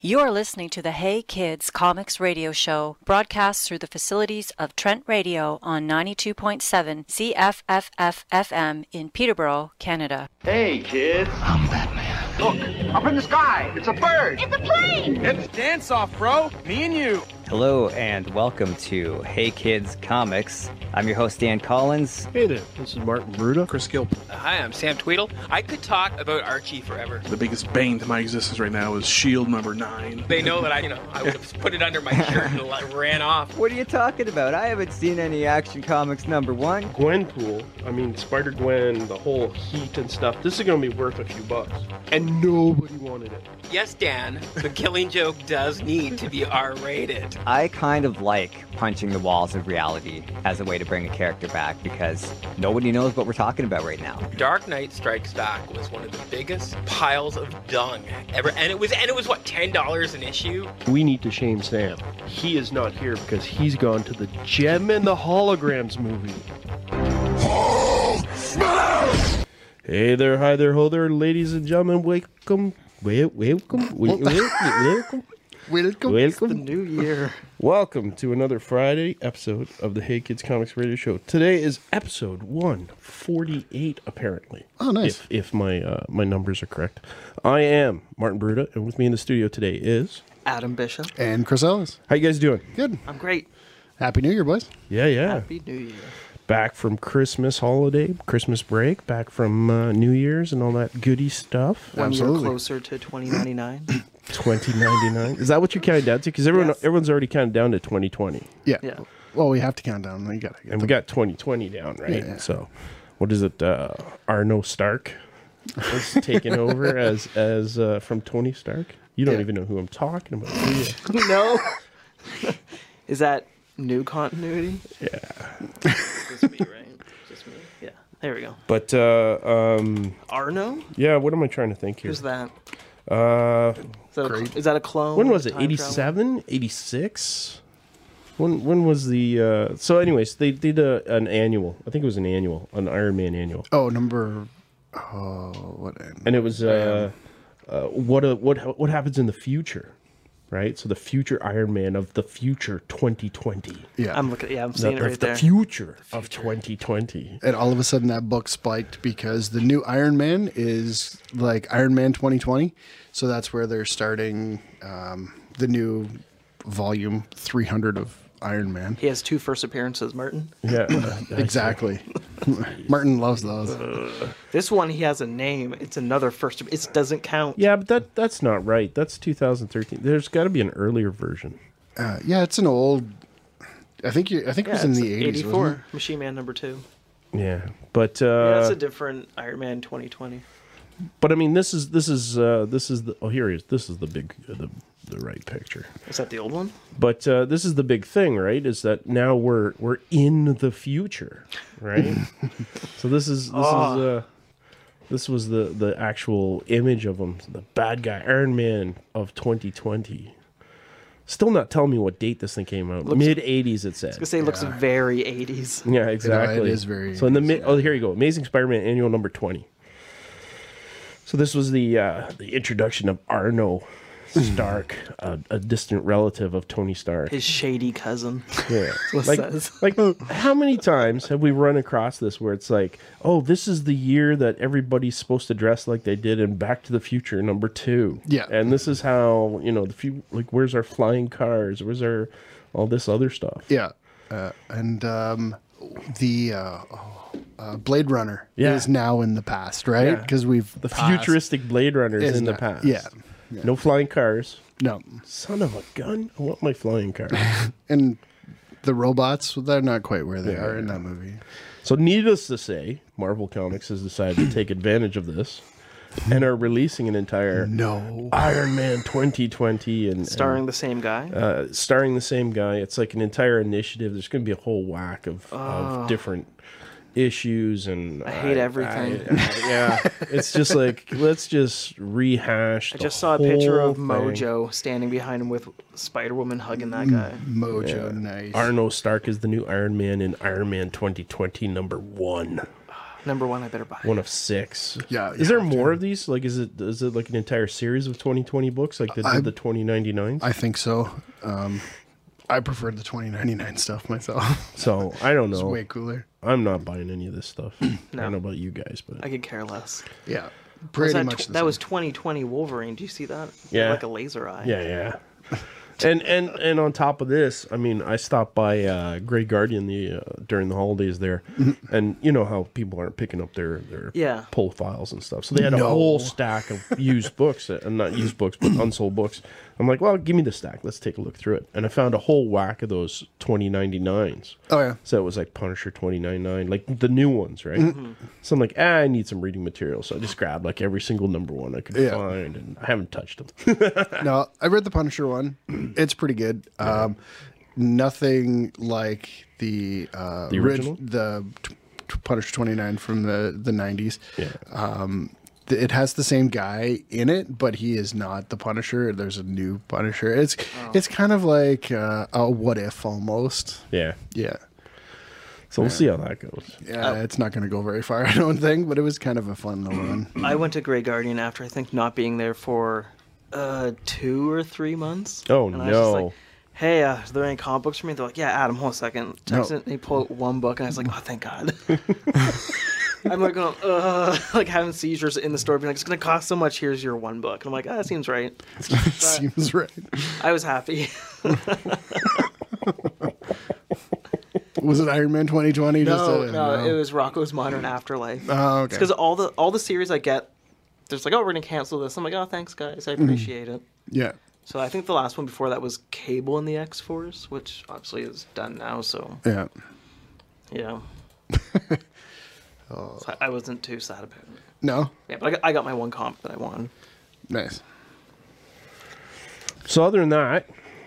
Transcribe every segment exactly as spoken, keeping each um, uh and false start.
You're listening to the Hey Kids Comics Radio Show, broadcast through the facilities of Trent Radio on ninety-two point seven C F F F F M in Peterborough, Canada. Hey, kids. I'm Batman. Look, up in the sky. It's a bird. It's a plane. It's dance off, bro. Me and you. Hello and welcome to Hey Kids Comics. I'm your host, Dan Collins. Hey there, this is Martin Bruda. Chris Gilpin. Uh, hi, I'm Sam Tweedle. I could talk about Archie forever. The biggest bane to my existence right now is SHIELD number nine. They know that I, you know, I would have put it under my shirt and like, ran off. What are you talking about? I haven't seen any Action Comics number one. Gwenpool, I mean Spider-Gwen, the whole heat and stuff. This is going to be worth a few bucks. And nobody wanted it. Yes, Dan, the Killing Joke does need to be R-rated. I kind of like punching the walls of reality as a way to bring a character back because nobody knows what we're talking about right now. Dark Knight Strikes Back was one of the biggest piles of dung ever, and it was and it was what, ten dollars an issue? We need to shame Sam. He is not here because he's gone to the Gem and the Holograms movie. Hey there, hi there, ho there, ladies and gentlemen, welcome, wel- welcome, wel- wel- welcome. Welcome. Welcome. The new year. Welcome to another Friday episode of the Hey Kids Comics Radio Show. Today is episode one forty-eight, apparently. Oh, nice. If, if my uh, my numbers are correct. I am Martin Bruda, and with me in the studio today is... Adam Bishop. And Chris Ellis. How you guys doing? Good. I'm great. Happy New Year, boys. Yeah, yeah. Happy New Year. Back from Christmas holiday, Christmas break, back from uh, New Year's and all that goody stuff. One Absolutely. year closer to twenty ninety-nine. twenty ninety-nine. Is that what you counted down to? Because everyone, Yes. everyone's already counted down to twenty twenty. Yeah. Yeah. Well, we have to count down. You gotta get And we got twenty twenty down, right? Yeah. So, what is it? Uh, Arno Stark is taking over as as uh, from Tony Stark. You don't Yeah. even know who I'm talking about, do you? No. Is that new continuity? Yeah. Just me, right? Just me. Yeah. There we go. But uh, um, Arno? yeah, what am I trying to think here? Who's that? Uh, Is that, a, is that a clone? when was it? Time travel? eighty-seven? eighty-six? When when was the uh, so anyways, they did a, an annual. I think it was an annual, an Iron Man annual. Oh, number. Oh, what? And it was uh, uh, what a, what what happens in the future, right? So the future Iron Man of the future twenty twenty. Yeah. I'm looking. Yeah, I'm The, seeing it the- right the there. future of twenty twenty. and all of a sudden that book spiked because the new Iron Man is like Iron Man twenty twenty. So that's where they're starting um, the new volume three hundred of Iron Man. He has two first appearances, Martin. Yeah, Exactly. Martin loves those. This one, he has a name. It's another first. It doesn't count. Yeah, but that that's not right. That's two thousand thirteen. There's got to be an earlier version. Uh, yeah, it's an old. I think you. I think Yeah, it was in it's the eighties. eighty-four. Machine Man number two. Yeah, but uh, Yeah, that's a different Iron Man twenty twenty. but I mean, this is this is uh, this is the oh here he is. This is the big uh, the the right picture. Is that the old one? But uh, this is the big thing, right? Is that now we're we're in the future, right? So this is this Oh. is uh, this was the the actual image of him, the bad guy, Iron Man of twenty twenty. Still not telling me what date this thing came out. Looks- Mid eighties, it said. I was gonna say it looks very eighties. Yeah, exactly. is very So in the eighties, mid, oh, here you go. Amazing Spider-Man Annual number twenty. So this was the uh, the introduction of Arno Stark, a, a distant relative of Tony Stark. His shady cousin. Yeah. what it like, says. like, how many times have we run across this where it's like, oh, this is the year that everybody's supposed to dress like they did in Back to the Future number two. Yeah. And this is how, you know, the few, like, where's our flying cars? Where's our, all this other stuff? Yeah, uh, and um, the uh, oh, uh, Blade Runner Yeah. is now in the past, right? Yeah. Because we've The passed- futuristic Blade Runners is in the not- past. Yeah, yeah. No flying cars. No, Son of a gun. I want my flying car. and the robots, they're not quite where they Yeah. are in that movie. So needless to say, Marvel Comics has decided to take advantage of this and are releasing an entire No, Iron Man twenty twenty and Starring and, the same guy. uh, starring the same guy. It's like an entire initiative. There's going to be a whole whack of, of different issues, and I hate everything. I- I- yeah, it's just like let's just rehash. I the just saw a picture of whole thing. Mojo standing behind him with Spider-Woman hugging that guy. Mojo, nice. Arno Stark is the new Iron Man in Iron Man twenty twenty number one. number one, I better buy. One of six. Yeah, Is you there have more to. of these? Like, is it is it like an entire series of twenty twenty books? Like they did I- the twenty ninety-nines? I think so. Um, I preferred the twenty ninety-nine stuff myself. So I don't It's know. way cooler. I'm not buying any of this stuff. I No. don't know about you guys, but I could care less. Yeah, Was pretty that much. tw- the that same. was twenty twenty Wolverine. Do you see that? Yeah. Like a laser eye. yeah, yeah. And and and on top of this, I mean, I stopped by uh, Grey Guardian the uh, during the holidays there, and you know how people aren't picking up their their Yeah. pull files and stuff. So they had a No. whole stack of used books, uh, not used books, but unsold books. I'm like, well, give me the stack. Let's take a look through it. And I found a whole whack of those twenty ninety-nines. Oh yeah. So it was like Punisher twenty ninety-nine, like the new ones, right? Mm-hmm. So I'm like, ah, I need some reading material. So I just grabbed like every single number one I could Yeah. find, and I haven't touched them. No, I read the Punisher one. It's pretty good. Um, nothing like the uh, The orig- original? the t- t- Punisher twenty-nine from the the nineties. Yeah. Um, th- it has the same guy in it, but he is not the Punisher. There's a new Punisher. It's it's kind of like uh, a what if almost. Yeah. Yeah. So we'll see how that goes. Yeah, it's not going to go very far, I don't think, but it was kind of a fun little run. I went to Grey Guardian after I think not being there for uh, two or three months. Oh, and I was just no. like, hey, uh, are there any comic books for me? They're like, yeah, Adam, hold on a second. Text No. it, and he pulled out one book, and I was like, oh, thank God. I'm like, going, uh, like having seizures in the store, being like, it's going to cost so much. Here's your one book. And I'm like, ah, that seems right. Seems right. I was happy. Was it Iron Man twenty twenty? No, Just a- no, it was Rocco's Modern Afterlife. Oh, okay. Because all the all the series I get, there's like, oh, we're gonna cancel this. I'm like, oh, thanks, guys. I appreciate it. Yeah. So I think the last one before that was Cable and the X Force, which obviously is done now. So Yeah. yeah, Oh. so I I wasn't too sad about it. No? Yeah, but I got, I got my one comic that I wanted. Nice. So other than that,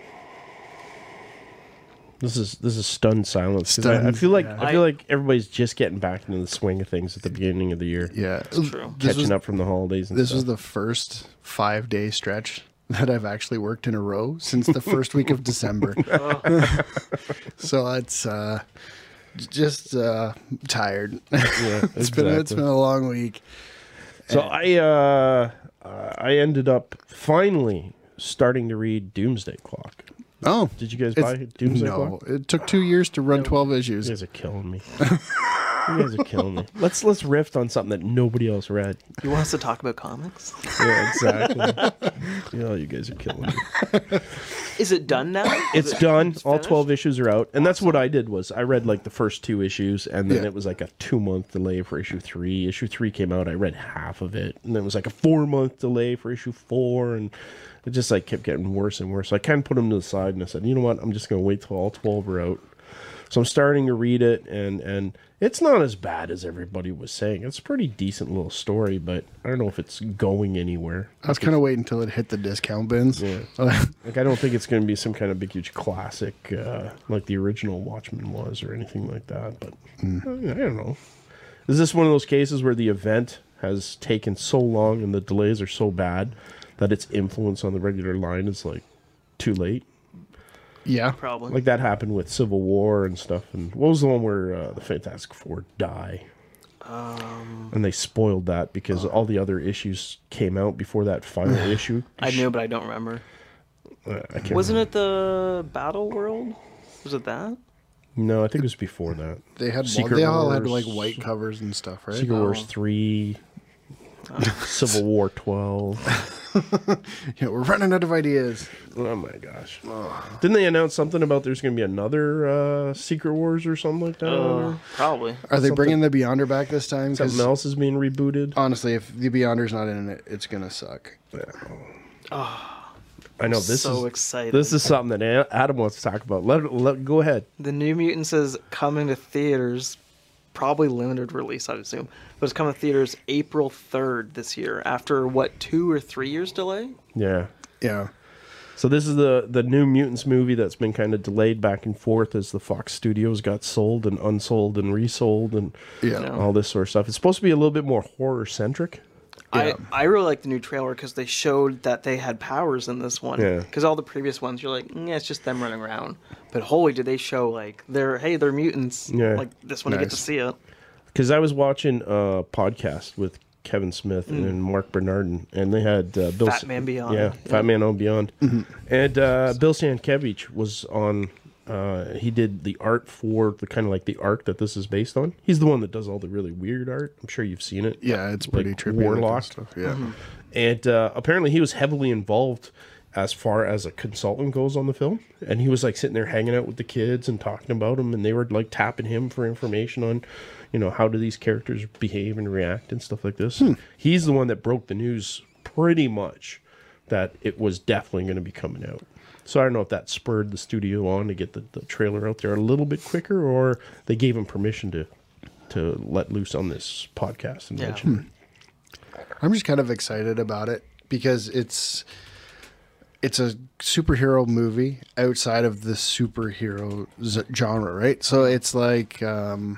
this is this is stunned silence. 'Cause I, I Stunned, feel like yeah. I feel I- like everybody's just getting back into the swing of things at the beginning of the year, Yeah. true. This catching was, up from the holidays. And This stuff. was the first five day stretch that I've actually worked in a row since the first week of December. So it's uh, just uh, tired. yeah, It's been it's exactly. been a long week. So I uh, uh, I ended up finally starting to read Doomsday Clock. Oh, Did you guys it's- buy Doomsday no, Clock? it took two years to run twelve issues. You guys are killing me. You guys are killing me. Let's let's riff on something that nobody else read. You want us to talk about comics? Yeah, exactly. Yeah, you guys are killing me. Is it done now? Is It's it- done. it's All finished? twelve issues are out, and that's what I did. Was I read like the first two issues, and then Yeah. it was like a two month delay for issue three. Issue three came out. I read half of it, and then it was like a four month delay for issue four, and it just like kept getting worse and worse. So I kind of put them to the side, and I said, you know what? I'm just gonna wait till all twelve are out. So I'm starting to read it, and and it's not as bad as everybody was saying. It's a pretty decent little story, but I don't know if it's going anywhere. I was kind of waiting until it hit the discount bins. Yeah. Like, I don't think it's going to be some kind of big, huge classic uh, like the original Watchmen was or anything like that. But uh, I don't know. Is this one of those cases where the event has taken so long and the delays are so bad that its influence on the regular line is like too late? Yeah. Probably. Like that happened with Civil War and stuff. And what was the one where uh, the Fantastic Four die? um, And they spoiled that because all the other issues came out before that final issue. I knew, but I don't remember. Uh, I can't Wasn't remember. it the Battle World? Was it that? No, I think it was before that. They had Secret they all had Wars. like white covers and stuff, right? Secret Wars Oh. three, Civil War twelve. Yeah, we're running out of ideas. Oh my gosh! Didn't they announce something about there's going to be another uh, Secret Wars or something like that? Uh, probably. Are they Something- bringing the Beyonder back this time? 'Cause Something else is being rebooted. honestly, if the Beyonder's not in it, it's gonna suck. I know this so is excited. this is something that A- Adam wants to talk about. Let, let go ahead. The New Mutants is coming to theaters, probably limited release, I'd assume. But it's coming to theaters April third this year, after, what, two or three years delay? Yeah. Yeah. So this is the the New Mutants movie that's been kind of delayed back and forth as the Fox Studios got sold and unsold and resold and Yeah. No. all this sort of stuff. It's supposed to be a little bit more horror centric. I, I really like the new trailer because they showed that they had powers in this one. Yeah. Because all the previous ones, you're like, mm, yeah, it's just them running around. But holy, did they show, like, they're, hey, they're mutants. Yeah. Like, this one, you get to Nice. see it. Because I was watching a podcast with Kevin Smith mm. and Mark Bernardin, and they had uh, Bill... Fat Man Beyond. Yeah, yeah. Fat Man on Beyond. Mm-hmm. And uh, Bill Sienkiewicz was on... Uh, he did the art for the kind of like the arc that this is based on. He's the one that does all the really weird art. I'm sure you've seen it. Yeah, it's pretty like trippy. Warlock. Stuff. Yeah. Mm-hmm. And uh, apparently he was heavily involved as far as a consultant goes on the film. And he was like sitting there hanging out with the kids and talking about them. And they were like tapping him for information on, you know, how do these characters behave and react and stuff like this. Hmm. He's the one that broke the news pretty much that it was definitely going to be coming out. So I don't know if that spurred the studio on to get the, the trailer out there a little bit quicker, or they gave him permission to to let loose on this podcast and yeah. mention it. I'm just kind of excited about it because it's it's a superhero movie outside of the superhero z- genre, right? So it's like um,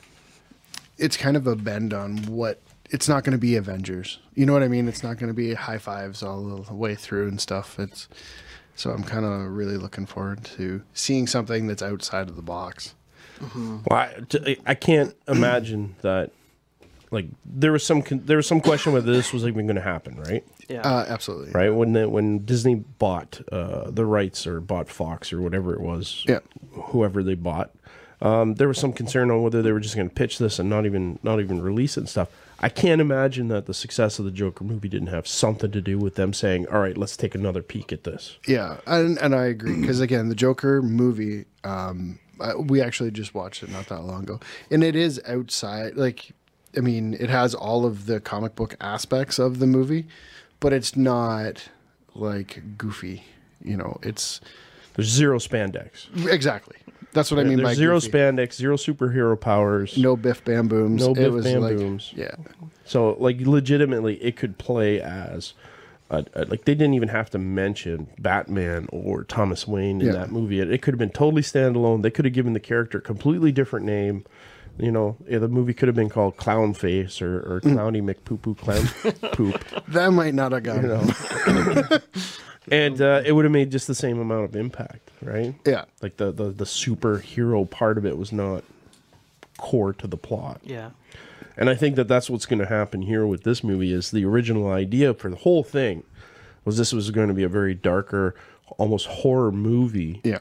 it's kind of a bend on what it's not going to be Avengers. You know what I mean? It's not going to be high fives all the way through and stuff. It's So I'm kind of really looking forward to seeing something that's outside of the box. Mm-hmm. Well, I, t- I can't imagine that. Like there was some con- there was some question whether this was even going to happen, right? Yeah, uh, absolutely. Right when the, when Disney bought uh, the rights or bought Fox or whatever it was, yeah. whoever they bought, um, there was some concern on whether they were just going to pitch this and not even not even release it and stuff. I can't imagine that the success of the Joker movie didn't have something to do with them saying, all right, let's take another peek at this. Yeah, and, and I agree. Because, again, the Joker movie, um, we actually just watched it not that long ago. And it is outside, like, I mean, it has all of the comic book aspects of the movie, but it's not, like, goofy. You know, it's... There's zero spandex. Exactly. That's what I mean There's by zero goofy. spandex, zero superhero powers. No Biff Bam Booms. No it Biff was Bam like, Booms. Yeah. So, like, legitimately, it could play as... A, a, like, they didn't even have to mention Batman or Thomas Wayne in Yeah. that movie. It, it could have been totally standalone. They could have given the character a completely different name. You know, yeah, the movie could have been called Clown Face or, or Clowny McPoopoo Clown Poop. That might not have gone. You know? And uh, it would have made just the same amount of impact, right? Yeah. Like the, the, the superhero part of it was not core to the plot. Yeah. And I think that that's what's going to happen here with this movie is the original idea for the whole thing was this was going to be a very darker, almost horror movie. Yeah.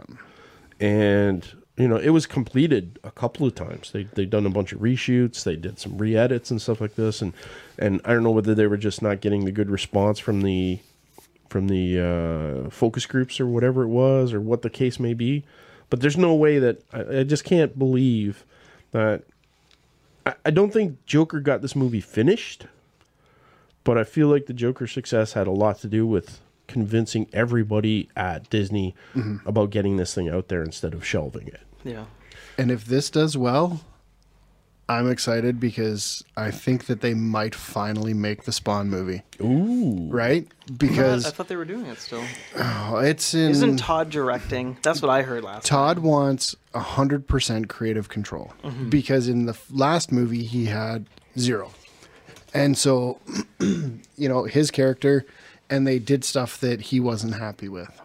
And, you know, it was completed a couple of times. They, they'd done a bunch of reshoots. They did some re-edits and stuff like this. And, and I don't know whether they were just not getting the good response from the... from the uh, focus groups or whatever it was or what the case may be. But there's no way that... I, I just can't believe that... I, I don't think Joker got this movie finished, but I feel like the Joker success had a lot to do with convincing everybody at Disney mm-hmm. about getting this thing out there instead of shelving it. Yeah. And if this does well... I'm excited because I think that they might finally make the Spawn movie. Ooh. Right? Because... I thought they were doing it still. Oh, it's in... Isn't Todd directing? That's what I heard last Todd time. wants one hundred percent creative control. Mm-hmm. Because in the f- last movie, he had zero. And so, you know, his character... And they did stuff that he wasn't happy with.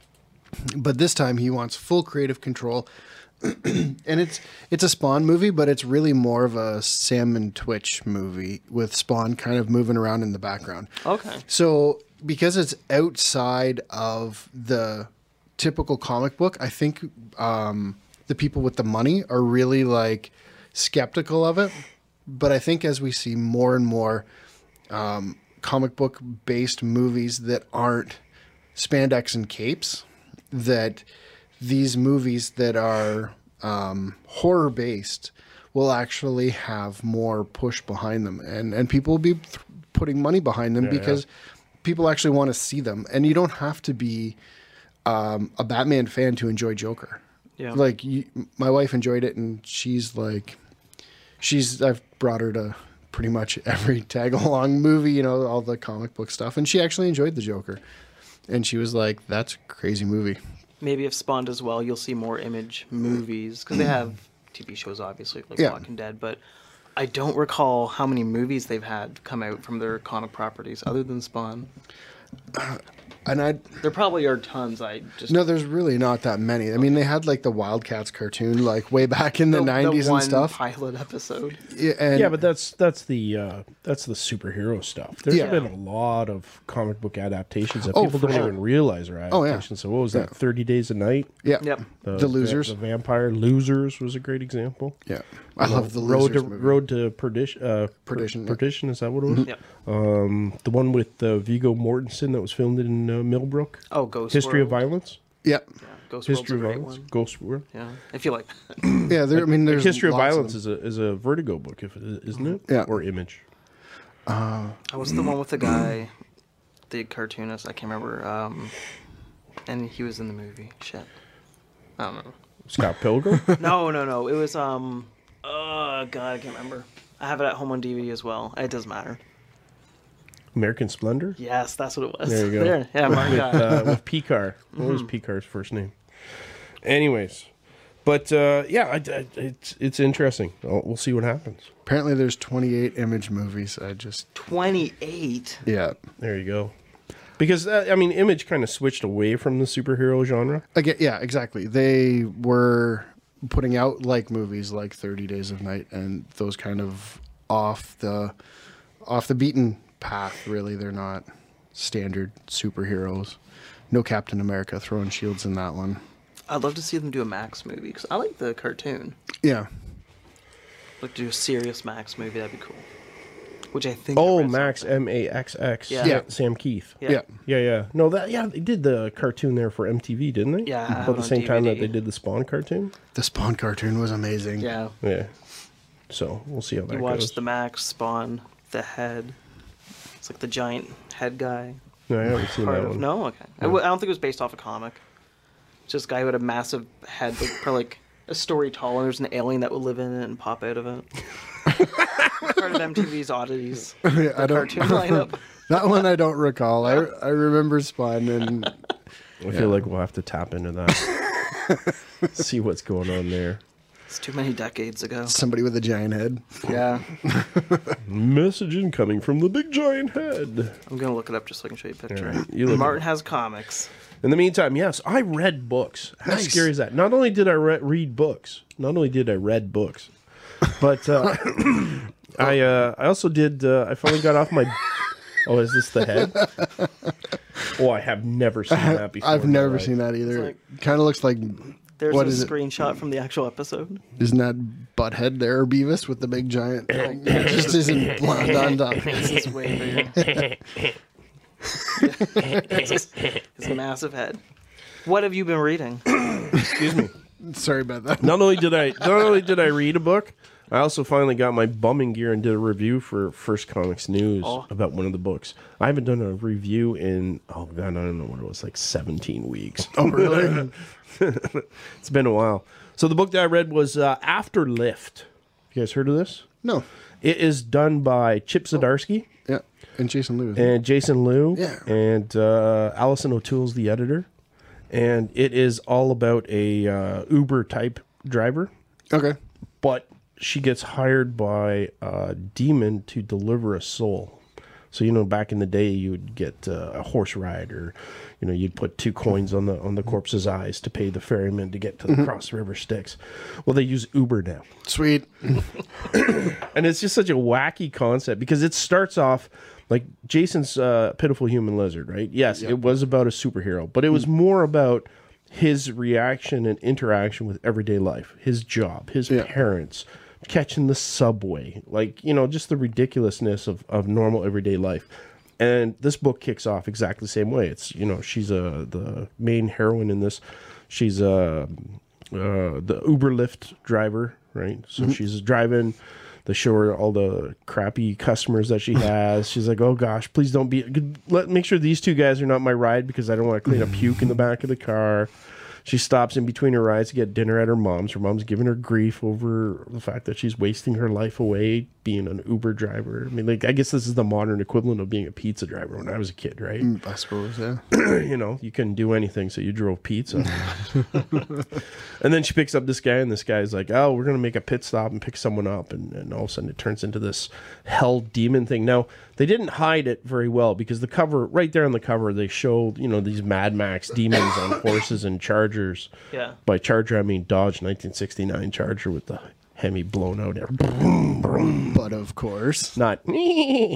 But this time, he wants full creative control... and it's it's a Spawn movie, but it's really more of a Sam and Twitch movie with Spawn kind of moving around in the background. Okay. So because it's outside of the typical comic book, I think um, the people with the money are really like skeptical of it. But I think as we see more and more um, comic book based movies that aren't spandex and capes, that these movies that are um, horror based will actually have more push behind them, and and people will be th- putting money behind them yeah, because yeah. people actually want to see them. And you don't have to be um, a Batman fan to enjoy Joker. Yeah, like you, my wife enjoyed it, and she's like, she's I've brought her to pretty much every tag along movie, you know, all the comic book stuff, and she actually enjoyed the Joker, and she was like, "That's a crazy movie." Maybe if Spawn does well, you'll see more Image movies because they have T V shows, obviously, like Yeah. Walking Dead. But I don't recall how many movies they've had come out from their comic properties other than Spawn. And I There probably are tons. I just no, there's really not that many. I mean, they had like the Wildcats cartoon, like way back in the nineties one and stuff. pilot episode. Yeah, and Yeah, but that's that's the uh, that's the superhero stuff. There's Yeah. been a lot of comic book adaptations that Oh, people for don't sure. even realize are Oh, yeah. adaptations. So what was that? Thirty Days a Night. yeah, Yep. the, losers. The, vampire losers was a great example. yeah, I love the Road losers to movie. Road to Perdition. Uh, Per- Perdition, yeah. Perdition. Is that what it was? Yep. Um, the one with uh, Viggo Mortensen that was filmed in uh, Millbrook. Oh, Ghost History of World. Violence. Yeah, Yeah, Ghost History of World's a great Violence. one. Ghost World. Yeah, if you like that. yeah. There, I mean, there's History of lots Violence them. is a is a Vertigo book, if it, isn't it? Yeah. Or Image. Oh, what's the one with the guy, the cartoonist? I can't remember. Um, and he was in the movie. Shit. I don't know. Scott Pilgrim. No, no, no. It was um. Oh God, I can't remember. I have it at home on D V D as well. It doesn't matter. American Splendor. Yes, that's what it was. There you go. There. Yeah, my with, God. uh, with Picard. What was Picard's first name? Anyways, but uh, yeah, I, I, it's it's interesting. I'll, we'll see what happens. Apparently, there's twenty-eight Image movies. I just Twenty-eight. yeah. There you go. Because uh, I mean, Image kind of switched away from the superhero genre. Again, yeah, exactly. They were putting out like movies like thirty Days of Night and those kind of off the off the beaten path. Really, they're not standard superheroes. No Captain America throwing shields in that one. I'd love to see them do a Max movie because I like the cartoon. Yeah. Like do a serious Max movie, that'd be cool. Which I think. Oh, I read Max something. M A X X. Yeah. Yeah. Sam Keith. Yeah. Yeah. Yeah, yeah. No, that yeah, they did the cartoon there for M T V, didn't they? Yeah, I have About it the on same time D V that D. they did the Spawn cartoon. The Spawn cartoon was amazing. Yeah. Yeah. So we'll see how that You goes. watched the Max Spawn, the head. It's like the giant head guy. No, I haven't seen Part that of, one. no, okay. I w- I don't think it was based off a comic. It's just a guy who had a massive head, like, probably like a story tall, and there's an alien that would live in it and pop out of it. Part of M T V's oddities. Yeah, The I don't. cartoon lineup. That one I don't recall. I I remember Spawn and I feel like we'll have to tap into that. See what's going on there. It's too many decades ago. somebody with a giant head. Yeah. Message incoming from the big giant head. I'm gonna look it up just so I can show you a picture. All right, you look Martin it has comics. In the meantime, yes, I read books. How Nice. scary is that? Not only did I re- read books, not only did I read books, but uh, I uh, I also did. Uh, I finally got off my. Oh, is this the head? Oh, I have never seen that before. I've in my never life. seen that either. like- Kind of looks like. There's What a is it? screenshot from the actual episode. Isn't that Butthead there, Beavis, with the big giant? It just isn't blonde on top. It's way bigger. it's, just, it's a massive head. What have you been reading? Excuse me. Sorry about that. Not only did I not only did I read a book, I also finally got my bumming gear and did a review for First Comics News Oh. about one of the books. I haven't done a review in oh god, I don't know what it was, like seventeen weeks. Oh, really? It's been a while. So the book that I read was uh, After Lift. You guys heard of this? No. It is done by Chip Zdarsky Yeah. And Jason Lewis. And and Jason Liu Yeah. and uh, Allison O'Toole's the editor. And it is all about a uh, Uber type driver, okay. but she gets hired by a demon to deliver a soul. So, you know, back in the day, you would get uh, a horse ride, or, you know, you'd put two coins on the on the corpse's eyes to pay the ferryman to get to the cross river Styx. Well, they use Uber now. Sweet. And it's just such a wacky concept because it starts off like Jason's uh, Pitiful Human Lizard, right? Yes, it was about a superhero, but it was more about his reaction and interaction with everyday life, his job, his Yeah. parents, catching the subway, like, you know, just the ridiculousness of, of normal everyday life. And this book kicks off exactly the same way. It's, you know, she's a, the main heroine in this. She's a, uh, the Uber Lyft driver, right? So she's driving. They show her all the crappy customers that she has. She's like, "Oh gosh, please don't be. Let make sure these two guys are not my ride because I don't want to clean up puke in the back of the car." She stops in between her rides to get dinner at her mom's. Her mom's giving her grief over the fact that she's wasting her life away being an Uber driver. I mean, like, I guess this is the modern equivalent of being a pizza driver when I was a kid, right? I suppose, yeah. You know, you couldn't do anything, so you drove pizza. And then she picks up this guy, and this guy's like, "Oh, we're going to make a pit stop and pick someone up." And, and all of a sudden it turns into this hell demon thing. Now, they didn't hide it very well because the cover, right there on the cover, they showed, you know, these Mad Max demons on horses and Chargers. Yeah. By Charger, I mean Dodge nineteen sixty-nine Charger with the Hemi blown out air. But of course, Not. hey,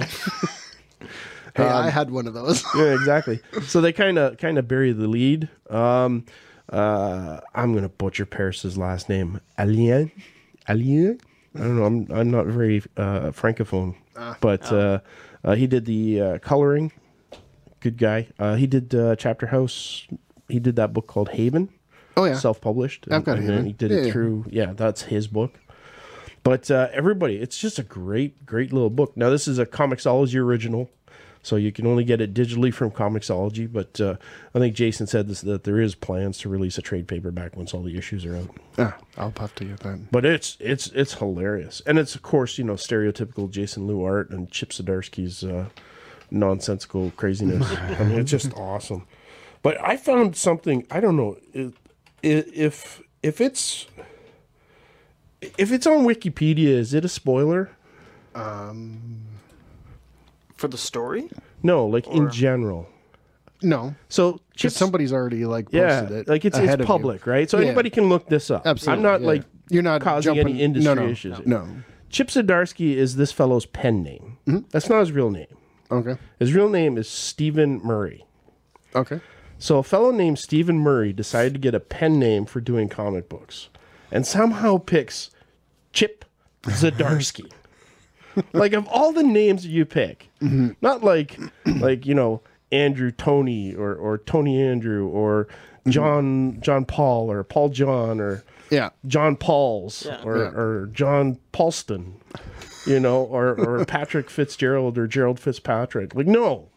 I had one of those. Yeah, exactly. So they kind of kind of bury the lead. Um, uh, I'm gonna butcher Paris's last name. Alien, Alien. I don't know. I'm I'm not very uh, francophone, but uh, uh, he did the uh, coloring. Good guy. Uh, he did uh, Chapter House. He did that book called Haven. Oh yeah, Self-published. I've got and, and Haven. He did Yeah, it yeah. through. Yeah, that's his book. But uh, everybody, it's just a great, great little book. Now this is a Comixology original. So you can only get it digitally from Comixology, but uh, I think Jason said this, that there is plans to release a trade paperback once all the issues are out. Ah, I'll have to get that. But it's it's it's hilarious, and it's of course you know stereotypical Jason Liu art and Chip Zdarsky's uh, nonsensical craziness. I mean, it's just awesome. But I found something, I don't know if if if it's if it's on Wikipedia, is it a spoiler? For the story? No, like in general. No, So because Chip's somebody's already like Yeah, posted it. like it's, ahead it's of you. public, right? So Yeah. anybody can look this up. Absolutely, I'm not yeah. like You're not causing jumping- any industry no, no, issues. no. Chip Zdarsky is this fellow's pen name. Mm-hmm. That's not his real name. Okay, His real name is Stephen Murray. okay. So a fellow named Stephen Murray decided to get a pen name for doing comic books, and somehow picks Chip Zdarsky. Like of all the names you pick, Mm-hmm. not like like you know Andrew Tony or or Tony Andrew or Mm-hmm. John John Paul or Paul John or Yeah, John Pauls Yeah. or, Yeah. or John Paulston, you know, or, or Patrick Fitzgerald or Gerald Fitzpatrick. Like, no,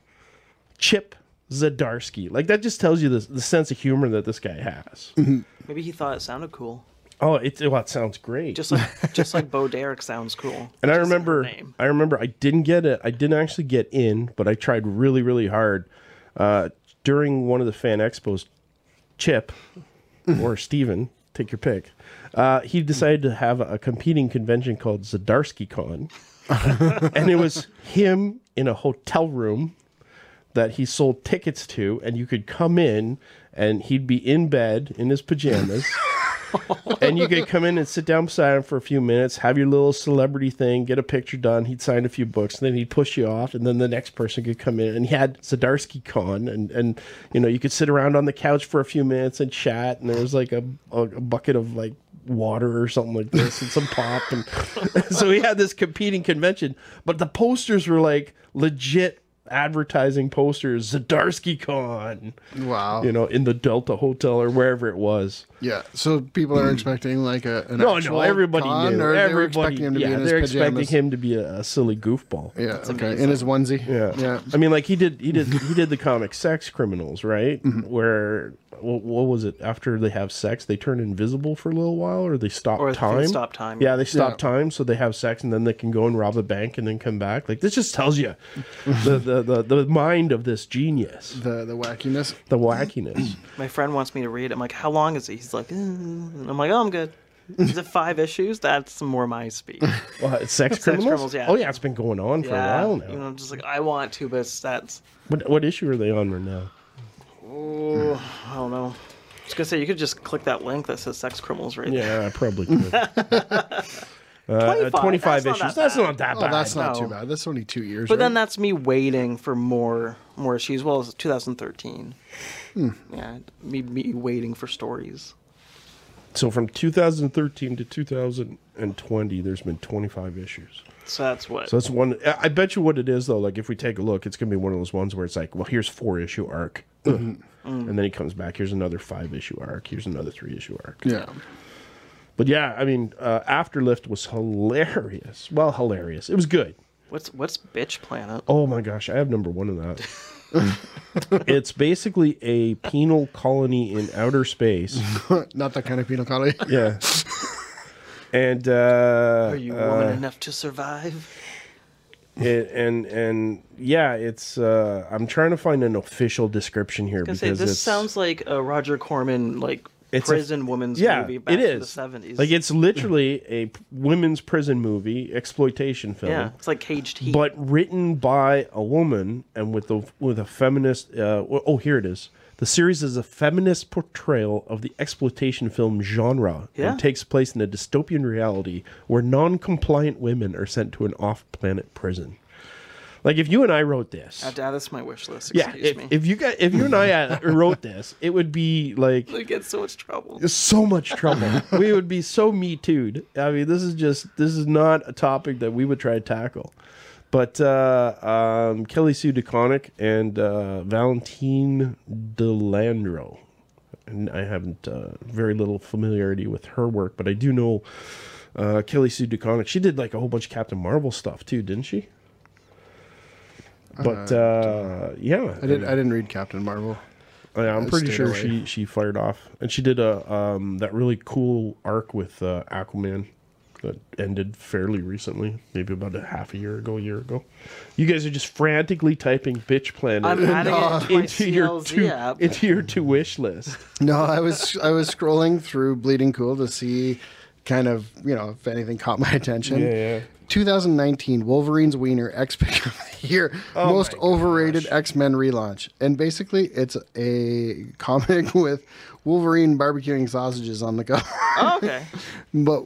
Chip Zdarsky. Like, that just tells you the, the sense of humor that this guy has. Maybe he thought it sounded cool. Oh, it, well, it sounds great. Just like just like Bo Derek sounds cool. and I Just like her remember, name. I remember I didn't get it. I didn't actually get in, but I tried really, really hard. Uh, during one of the fan expos, Chip or Steven, take your pick, uh, he decided to have a, a competing convention called Zdarsky Con. And it was him in a hotel room that he sold tickets to, and you could come in and he'd be in bed in his pajamas. And you could come in and sit down beside him for a few minutes, have your little celebrity thing, get a picture done. He'd sign a few books, and then he'd push you off, and then the next person could come in. And he had Zdarsky Con, and, and you know, you could sit around on the couch for a few minutes and chat, and there was like a, a, a bucket of like water or something like this and some pop. And so he had this competing convention, but the posters were like legit advertising posters, Zdarsky Con. wow. You know, in the Delta Hotel or wherever it was. Yeah, so people are expecting like a an No, actual no, everybody con, knew. or they were Everybody, expecting him to yeah, be in his they're pajamas. expecting him to be a, a silly goofball. Yeah, okay, in his onesie. Yeah. yeah. I mean, like he did, he did, he did the comic Sex Criminals, right? Mm-hmm. Where what, what was it? After they have sex, they turn invisible for a little while, or they stop Or I think time. they stop time, Yeah, yeah. they stop Yeah. time, so they have sex, and then they can go and rob a bank, and then come back. Like this just tells you the, the the the mind of this genius, The the wackiness. the wackiness. My friend wants me to read it. I'm like, how long is it? He's like, eh. I'm like, oh, I'm good. Is it five issues? That's more my speed. Well, it's Sex Criminals. Criminals, yeah. Oh yeah, it's been going on for Yeah, a while now. you know, I'm just like, I want to, but it's, that's, What what issue are they on right now? oh, I don't know. I was gonna say you could just click that link that says "Sex Criminals" right there. Yeah, I probably could. uh, twenty-five, twenty-five that's not issues. that That's bad. not that Oh, bad. that's not no. too bad. That's only two years. But then right? that's me waiting for more more issues. Well, it's two thousand thirteen. Hmm. Yeah, me, me waiting for stories. So from two thousand thirteen to two thousand twenty, there's been twenty-five issues. So that's what. So that's one. I I bet you what it is though. Like if we take a look, it's gonna be one of those ones where it's like, well, here's four issue arc, Mm-hmm. and then he comes back. Here's another five issue arc. Here's another three issue arc. yeah. But yeah, I mean, uh, Afterlift was hilarious. Well, hilarious. It was good. what's what's Bitch Planet? Oh my gosh, I have number one of that. It's basically a penal colony in outer space. Not that kind of penal colony. Yeah. And uh, Are you uh, woman enough to survive? it, and and yeah, it's. Uh, I'm trying to find an official description here I was because gonna say this it's, sounds like a Roger Corman like It's a- prison woman's yeah, movie back it in the is. seventies. Like it's literally a p- women's prison movie exploitation film. yeah, it's like Caged Heat. But written by a woman and with the with a feminist. Uh, oh, here it is. The series is a feminist portrayal of the exploitation film genre Yeah. and takes place in a dystopian reality where non-compliant women are sent to an off-planet prison. Like if you and I wrote this, Uh, Dad, that's my wish list. yeah. Excuse If, me. if you got if you and I uh, wrote this, it would be like I get so much trouble. so much trouble. We would be so me too'd. I mean, this is just this is not a topic that we would try to tackle. But uh, um, Kelly Sue DeConnick and uh, Valentine Delandro, and I haven't uh, very little familiarity with her work, but I do know uh, Kelly Sue DeConnick. She did like a whole bunch of Captain Marvel stuff too, didn't she? But uh, yeah, I didn't. I didn't read Captain Marvel. Yeah, I'm I pretty stayed sure away. she she fired off, and she did a um, that really cool arc with uh, Aquaman that ended fairly recently, maybe about a half a year ago, a year ago. You guys are just frantically typing "bitch planet" I'm adding it to my into C your L Z two app. into your to wish list. No, I was I was scrolling through Bleeding Cool to see kind of, you know, if anything caught my attention. Yeah, yeah. twenty nineteen Wolverine's Wiener X Pick of the Year, Oh most my overrated gosh. X-Men relaunch. And basically, it's a comic with Wolverine barbecuing sausages on the cover. Oh, okay. But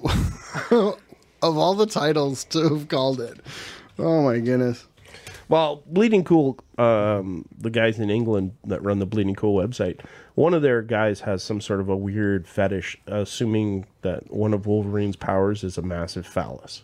of all the titles to have called it, oh my goodness. Well, Bleeding Cool, um, the guys in England that run the Bleeding Cool website, one of their guys has some sort of a weird fetish, assuming that one of Wolverine's powers is a massive phallus.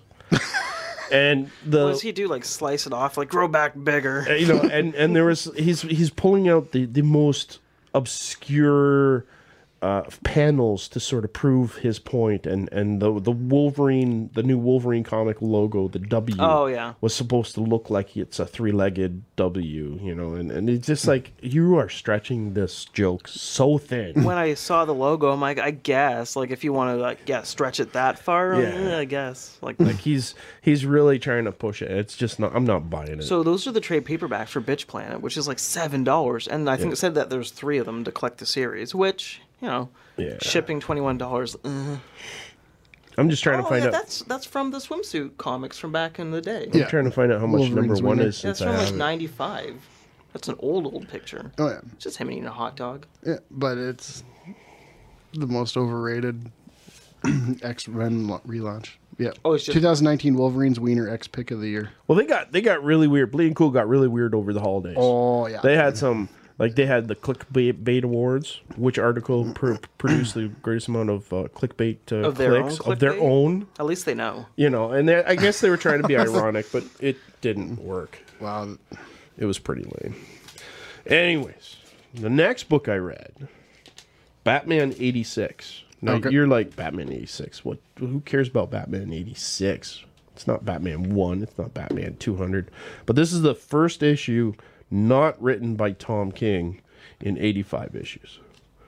And the What does he do? Like slice it off? Like grow back bigger? Uh, you know, and and there was he's he's pulling out the the most obscure uh, panels to sort of prove his point, and and the the Wolverine, the new Wolverine comic logo, the W, Oh, yeah. was supposed to look like it's a three-legged W, you know, and and it's just like you are stretching this joke so thin. When I saw the logo, I'm like, I guess, like if you want to, like, yeah, stretch it that far, Yeah. yeah, I guess, like. Like he's he's really trying to push it. It's just not. I'm not buying it. So those are the trade paperbacks for Bitch Planet, which is like seven dollars, and I think Yeah. it said that there's three of them to collect the series, which you know, Yeah. shipping twenty one dollars. Uh. I'm just trying Oh to find yeah, out. that's that's from the swimsuit comics from back in the day. I'm trying to find out how much Wolverine's number one Wiener. is That's since I from like have it. ninety-five. That's an old old picture. Oh yeah, It's just him eating a hot dog. yeah, but it's the most overrated X-Men lo- relaunch. Yeah. Oh, it's just- twenty nineteen Wolverine's Wiener X Pick of the Year. Well, they got they got really weird. Bleeding Cool got really weird over the holidays. Oh yeah. They had some like they had the clickbait awards. Which article pr- produced the greatest amount of uh, clickbait uh, Of their clicks own of their clickbait? own? At least they know. You know, and they, I guess they were trying to be ironic, but it didn't work. Wow. It was pretty lame. Anyways, the next book I read, Batman eighty-six. Now Okay. you're like Batman eighty-six. What? Who cares about Batman eighty-six? It's not Batman one. It's not Batman two hundred. But this is the first issue not written by Tom King in eighty-five issues.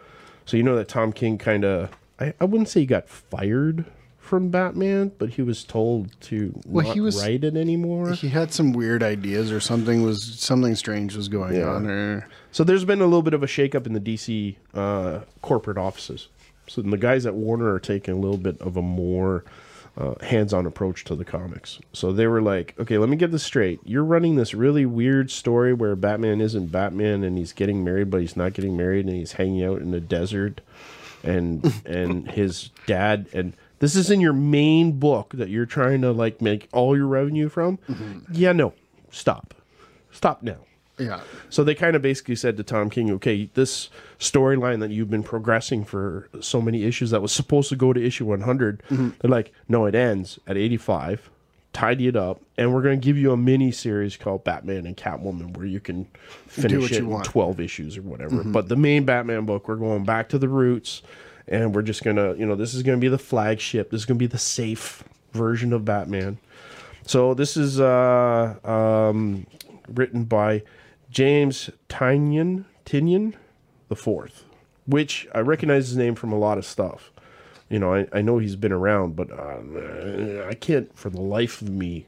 So you know that Tom King kind of, I, I wouldn't say he got fired from Batman, but he was told to Well, not he was- write it anymore. He had some weird ideas, or something was something strange was going Yeah. on. Or So there's been a little bit of a shakeup in the D C uh, corporate offices. So the guys at Warner are taking a little bit of a more uh, hands-on approach to the comics. So they were like, okay, let me get this straight. You're running this really weird story where Batman isn't Batman and he's getting married, but he's not getting married, and he's hanging out in the desert, and and his dad, and this is in your main book that you're trying to like make all your revenue from. Yeah, no, stop, stop now. yeah. So they kind of basically said to Tom King, okay, this storyline that you've been progressing for so many issues that was supposed to go to issue one hundred, they're like, no, it ends at eighty-five, tidy it up, and we're going to give you a mini series called Batman and Catwoman where you can finish what it you in want. twelve issues or whatever. But the main Batman book, we're going back to the roots, and we're just going to, you know, this is going to be the flagship. This is going to be the safe version of Batman. So this is uh, um, written by James Tynion, Tynion the fourth, which I recognize his name from a lot of stuff. You know, I, I know he's been around, but uh, I can't for the life of me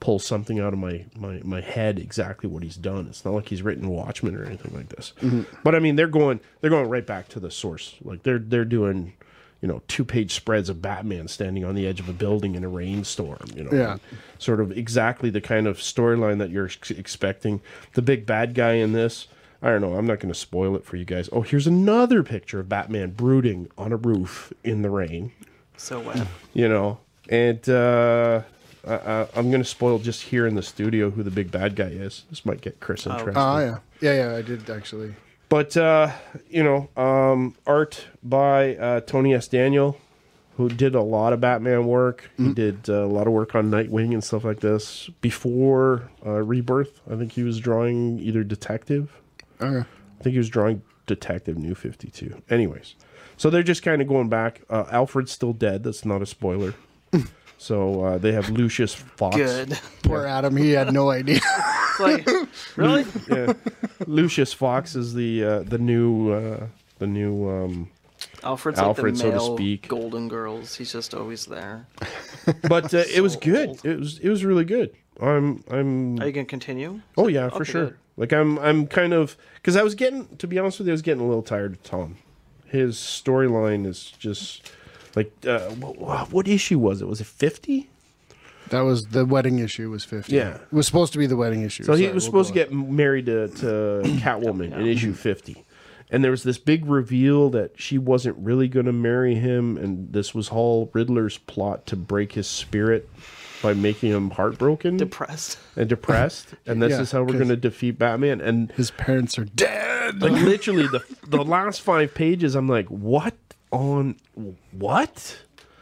pull something out of my, my, my head exactly what he's done. It's not like he's written Watchmen or anything like this. Mm-hmm. But I mean, they're going they're going right back to the source. Like they're they're doing, you know, two page spreads of Batman standing on the edge of a building in a rainstorm. You know, yeah, sort of exactly the kind of storyline that you're ex- expecting. The big bad guy in this. I don't know. I'm not going to spoil it for you guys. Oh, here's another picture of Batman brooding on a roof in the rain. So wet. You know, and uh, I, I, I'm going to spoil just here in the studio who the big bad guy is. This might get Chris interested. Oh, yeah. Yeah, yeah, I did actually. But, uh, you know, um, art by uh, Tony S. Daniel, who did a lot of Batman work. Mm-hmm. He did uh, a lot of work on Nightwing and stuff like this. Before uh, Rebirth, I think he was drawing either Detective. Okay. I think he was drawing Detective New fifty-two. Anyways, so they're just kind of going back. Uh, Alfred's still dead. That's not a spoiler. So uh, they have Lucius Fox. Good. Poor Adam. He had no idea. It's like, really? Yeah. Lucius Fox is the uh, the new uh, the new um, Alfred's Alfred, like so the to male speak. Golden Girls. He's just always there. But uh, it was So good. old. It was it was really good. I'm I'm. Are you gonna continue? Oh yeah, for Okay, sure. good. Like I'm I'm kind of because I was getting to be honest with you, I was getting a little tired of Tom. His storyline is just like uh, what, what issue was it? Was it fifty? That was the wedding issue was fifty. Yeah. It was supposed to be the wedding issue. So he Sorry, was we'll supposed to go get married to, to Catwoman in issue fifty. And there was this big reveal that she wasn't really going to marry him, and this was all Riddler's plot to break his spirit by making him heartbroken Depressed. and depressed. And this Yeah, is how we're 'cause- going to defeat Batman. And His parents are dead. like literally the the last five pages, I'm like, what on what?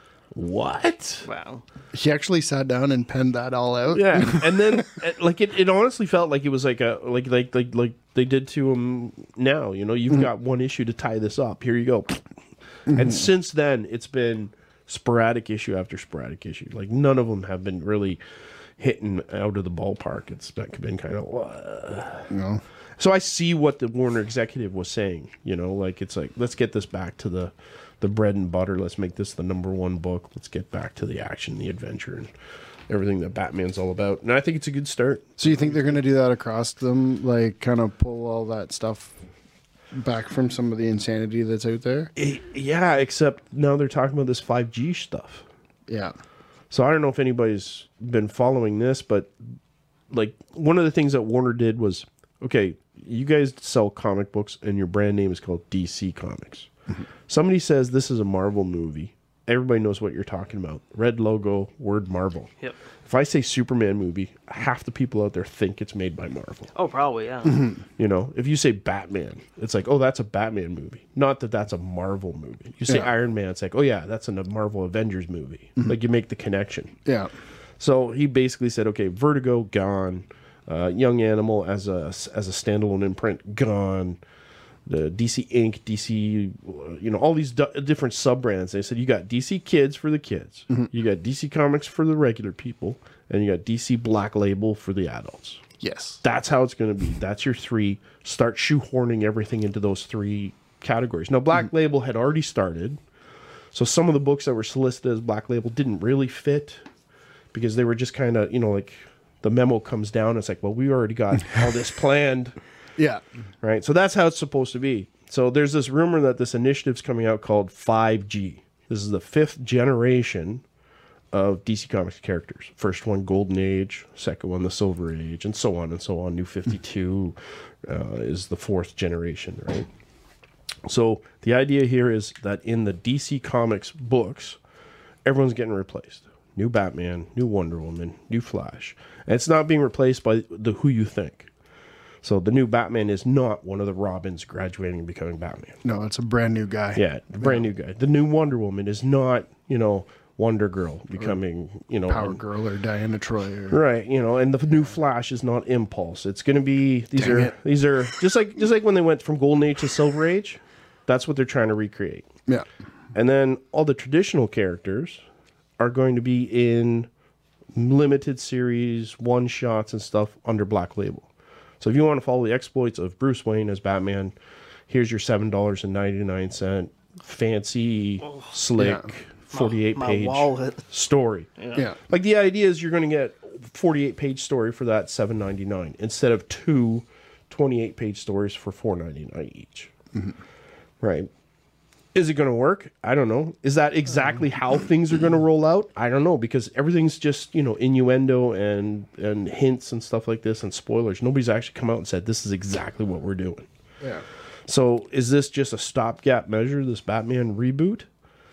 What? Wow. He actually sat down and penned that all out. Yeah, and then uh, like it, it honestly felt like it was like a like like like like they did to him now. You know, you've Mm-hmm. got one issue to tie this up. Here you go. And since then, it's been sporadic issue after sporadic issue. Like none of them have been really hitting out of the ballpark. It's been kind of. Uh. You know? So I see what the Warner executive was saying. You know, like it's like let's get this back to the. the bread and butter. Let's make this the number one book. Let's get back to the action, the adventure, and everything that Batman's all about. And I think it's a good start. So you think they're going to do that across them? Like kind of pull all that stuff back from some of the insanity that's out there? It, yeah, except now they're talking about this five G stuff. Yeah. So I don't know if anybody's been following this, but like one of the things that Warner did was, okay, you guys sell comic books and your brand name is called D C Comics. Mm-hmm. Somebody says this is a Marvel movie. Everybody knows what you're talking about. Red logo, word Marvel. Yep. If I say Superman movie, half the people out there think it's made by Marvel. Oh, probably, yeah. You know, if you say Batman, it's like, oh, that's a Batman movie. Not that that's a Marvel movie. You say Yeah. Iron Man, it's like, oh, yeah, that's a Marvel Avengers movie. Like, you make the connection. Yeah. So he basically said, okay, Vertigo, gone. Uh, Young Animal as a, as a standalone imprint, gone. The D C Incorporated, D C, you know, all these d- different sub-brands. They said, you got D C Kids for the kids. Mm-hmm. You got D C Comics for the regular people. And you got D C Black Label for the adults. Yes. That's how it's going to be. That's your three. Start shoehorning everything into those three categories. Now, Black Label had already started. So some of the books that were solicited as Black Label didn't really fit because they were just kind of, you know, like the memo comes down. It's like, well, we already got all this planned. Yeah. Right. So that's how it's supposed to be. So there's this rumor that this initiative's coming out called five G. This is the fifth generation of D C Comics characters. First one, Golden Age. Second one, the Silver Age, and so on and so on. New fifty-two uh, is the fourth generation, right? So the idea here is that in the D C Comics books, everyone's getting replaced. New Batman, new Wonder Woman, new Flash. And it's not being replaced by the who you think. So the new Batman is not one of the Robins graduating and becoming Batman. No, it's a brand new guy. Yeah, the brand new guy. The new Wonder Woman is not, you know, Wonder Girl becoming, you know, Power an- Girl or Diana Troy. Or, right? You know, and the new Flash is not Impulse. It's going to be these Dang are it. these are just like just like when they went from Golden Age to Silver Age. That's what they're trying to recreate. Yeah. And then all the traditional characters are going to be in limited series, one shots and stuff under Black Label. So if you want to follow the exploits of Bruce Wayne as Batman, here's your seven dollars and ninety-nine cents fancy, slick, Yeah. forty-eight My page wallet. story. Yeah. Like the idea is you're going to get forty-eight page story for that seven ninety-nine instead of two twenty-eight page stories for four ninety-nine each. Mm-hmm. Right. Is it going to work? I don't know. Is that exactly how things are going to roll out? I don't know, because everything's just, you know, innuendo and and hints and stuff like this and spoilers. Nobody's actually come out and said this is exactly what we're doing. Yeah. So is this just a stopgap measure, this Batman reboot?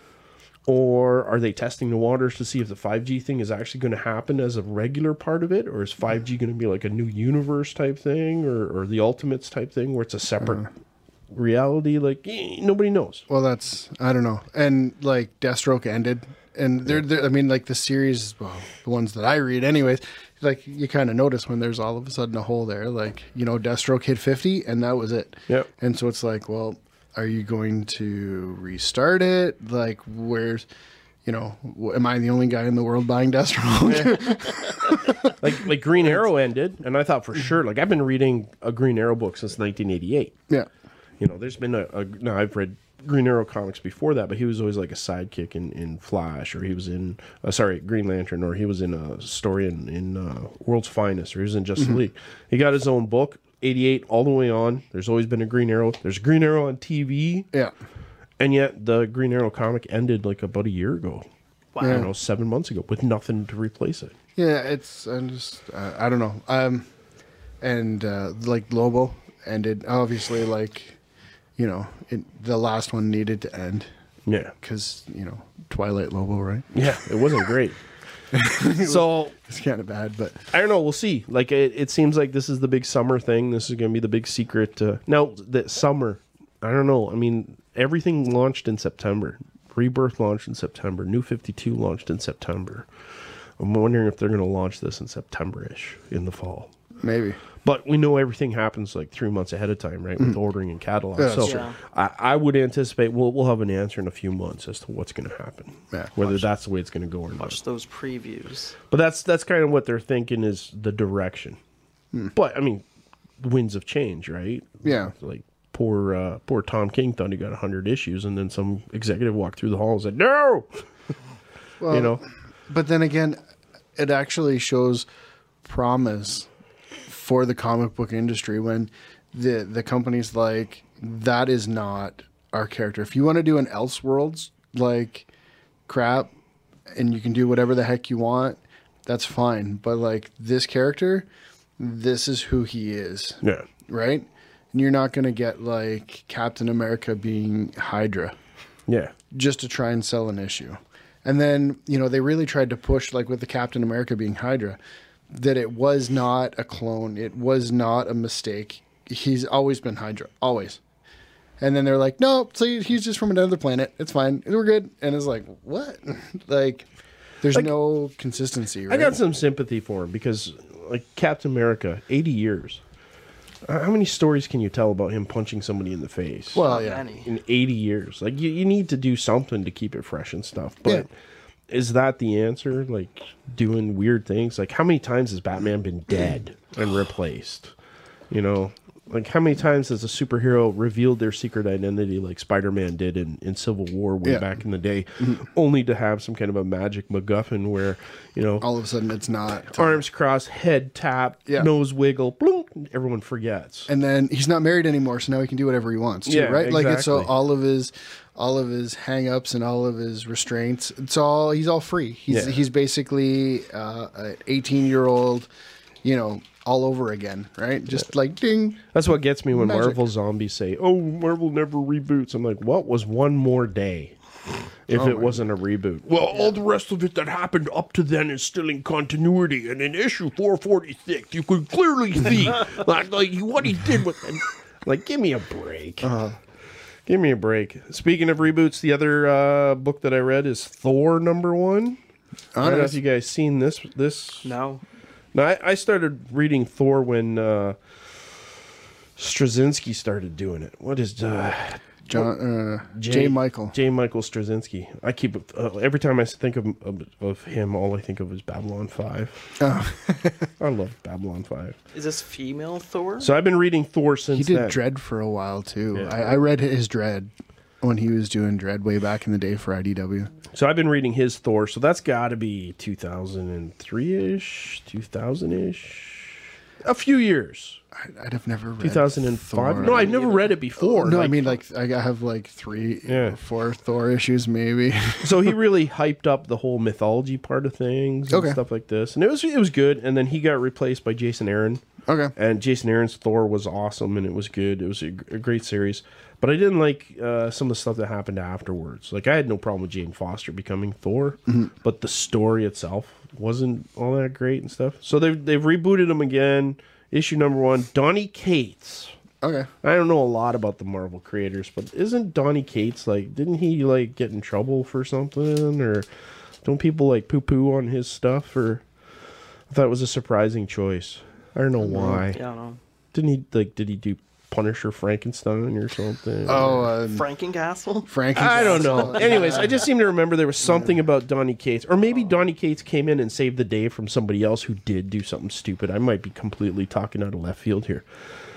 Or are they testing the waters to see if the five G thing is actually going to happen as a regular part of it? Or is five G going to be like a new universe type thing, or, or the Ultimates type thing where it's a separate... Uh. reality? Like, eh, nobody knows. Well, that's, I don't know. And like Deathstroke ended, and they're, they're I mean, like the series, well, the ones that I read anyways, like you kind of notice when there's all of a sudden a hole there, like, you know, Deathstroke hit fifty and that was it. Yep. And so it's like, well, are you going to restart it? Like, where's, you know, am I the only guy in the world buying Deathstroke? like like Green Arrow ended, and I thought for sure, like I've been reading a Green Arrow book since nineteen eighty-eight. Yeah. You know, there's been a, a now I've read Green Arrow comics before that, but he was always like a sidekick in, in Flash, or he was in uh, sorry Green Lantern, or he was in a story in, in uh, World's Finest, or he was in Justice mm-hmm. League. He got his own book, eighty-eight all the way on. There's always been a Green Arrow. There's a Green Arrow on T V. Yeah. And yet the Green Arrow comic ended like about a year ago. Wow. I don't know, seven months ago, with nothing to replace it. Yeah, it's I'm just uh, I don't know. Um, and uh, like Lobo ended, obviously, like. You know, it, the last one needed to end. Yeah. Because, you know, Twilight Lobo, right? Yeah, it wasn't great. So it's kind of bad, but I don't know. We'll see. Like, it, it seems like this is the big summer thing. This is going to be the big secret. Uh, now, the summer, I don't know. I mean, everything launched in September. Rebirth launched in September. New fifty-two launched in September. I'm wondering if they're going to launch this in September-ish, in the fall. Maybe. But we know everything happens like three months ahead of time, right? With mm. ordering and catalog. Yeah, so yeah. I, I would anticipate we'll we'll have an answer in a few months as to what's going to happen, yeah, whether watch, that's the way it's going to go or not. Watch those previews. But that's that's kind of what they're thinking is the direction. Mm. But I mean, winds of change, right? Yeah. Like poor uh, poor Tom King thought he got a hundred issues, and then some executive walked through the hall and said, "No." Well, you know. But then again, it actually shows promise for the comic book industry when the the company's like, that is not our character. If you want to do an Elseworlds like crap and you can do whatever the heck you want, that's fine. But like this character, this is who he is. Yeah. Right? And you're not going to get like Captain America being Hydra. Yeah. Just to try and sell an issue. And then, you know, they really tried to push, like with the Captain America being Hydra, that it was not a clone. It was not a mistake. He's always been Hydra. Always. And then they're like, no, so he's just from another planet. It's fine. We're good. And it's like, what? Like, there's like, no consistency, right? I got some sympathy for him because, like, Captain America, eighty years. Uh, how many stories can you tell about him punching somebody in the face? Well, yeah. In eighty years. Like, you, you need to do something to keep it fresh and stuff. But yeah. Is that the answer? Like, doing weird things? Like, how many times has Batman been dead and replaced? You know? Like, how many times has a superhero revealed their secret identity like Spider-Man did in, in Civil War way yeah. back in the day, mm-hmm. only to have some kind of a magic MacGuffin where, you know... all of a sudden it's not... arms crossed, head tap, yeah. nose wiggle, bloop, everyone forgets. And then he's not married anymore, so now he can do whatever he wants, too, yeah, right? Exactly. Like, it's so all of his... all of his hang-ups and all of his restraints, it's all... he's all free. He's, yeah. he's basically uh, an eighteen-year-old, you know... all over again, right? Just like ding. That's what gets me when Magic. Marvel zombies say, "Oh, Marvel never reboots." I'm like, what was one more day if oh it wasn't a reboot? Well, yeah. all the rest of it that happened up to then is still in continuity, and in issue four forty-six, you could clearly see like, like what he did with them. Like, give me a break. Uh-huh. Give me a break. Speaking of reboots, the other uh, book that I read is Thor number one. I don't know if you guys seen this. This no. Now, I, I started reading Thor when uh, Straczynski started doing it. What is uh, John uh, J, J. Michael? J. Michael Straczynski. I keep uh, every time I think of, of of him, all I think of is Babylon five. Oh. I love Babylon five. Is this female Thor? So I've been reading Thor since he did then. Dread for a while too. Yeah. I, I read his Dread when he was doing Dread way back in the day for I D W. So I've been reading his Thor, so that's got to be two thousand three-ish, two thousand-ish, a few years. I, I'd have never read two thousand five. Thor. No, I've never read it before. No, I Like, mean like I have like three, Yeah. or four Thor issues maybe. so he really hyped up the whole mythology part of things and Okay. stuff like this, and it was it was good. And then he got replaced by Jason Aaron. Okay. And Jason Aaron's Thor was awesome, and it was good. It was a, a great series. But I didn't like uh, some of the stuff that happened afterwards. Like, I had no problem with Jane Foster becoming Thor, Mm-hmm. but the story itself wasn't all that great and stuff. So they've, they've rebooted him again. Issue number one, Donny Cates. Okay. I don't know a lot about the Marvel creators, but isn't Donny Cates, like, didn't he, like, get in trouble for something? Or don't people, like, poo-poo on his stuff? Or I thought it was a surprising choice. I don't know why. Yeah, I don't know. Didn't he, like, did he do Punisher Frankenstein or something? Oh, uh, Frankencastle? Frank. I don't know. Anyways, I just seem to remember there was something about Donny Cates. Or maybe Donny Cates came in and saved the day from somebody else who did do something stupid. I might be completely talking out of left field here.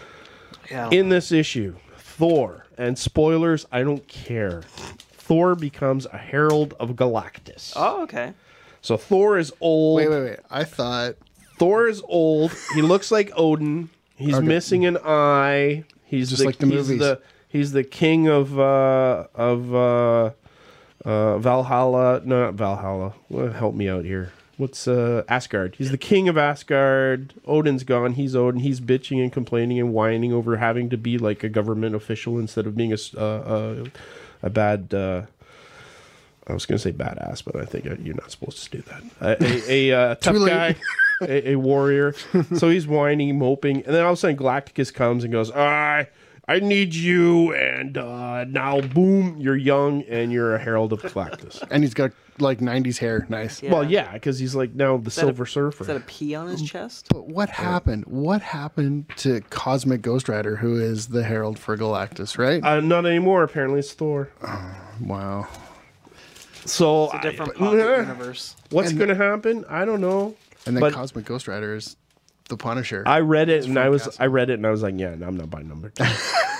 Yeah. In this issue, Thor, and spoilers, I don't care. Thor becomes a herald of Galactus. Oh, okay. So Thor is old. Wait, wait, wait. I thought. Thor is old. He looks like Odin. He's Okay. missing an eye. He's Just the, like the he's movies. The, he's the king of uh, of uh, uh, Valhalla. No, not Valhalla. Well, help me out here. What's uh, Asgard? He's the king of Asgard. Odin's gone. He's Odin. He's bitching and complaining and whining over having to be like a government official instead of being a s- uh, uh, a bad. Uh, I was going to say badass, but I think uh, you're not supposed to do that. A, a, a uh, tough late. guy, a, a warrior. So he's whining, moping, and then all of a sudden Galacticus comes and goes, "I, I need you," and uh, now boom, you're young and you're a herald of Galactus. And he's got like nineties hair. Nice. Yeah. Well, yeah, because he's like now the that a- Silver Surfer. Is that a P on his chest? But what happened? What happened to Cosmic Ghost Rider, who is the herald for Galactus, right? uh, not anymore. Apparently, it's Thor. Wow. So It's a different I- pocket universe. what's And- going to happen? I don't know. And then But- Cosmic Ghost Rider is the Punisher. I read it and I was Castle. I read it and I was like, yeah, no, I'm not buying number two.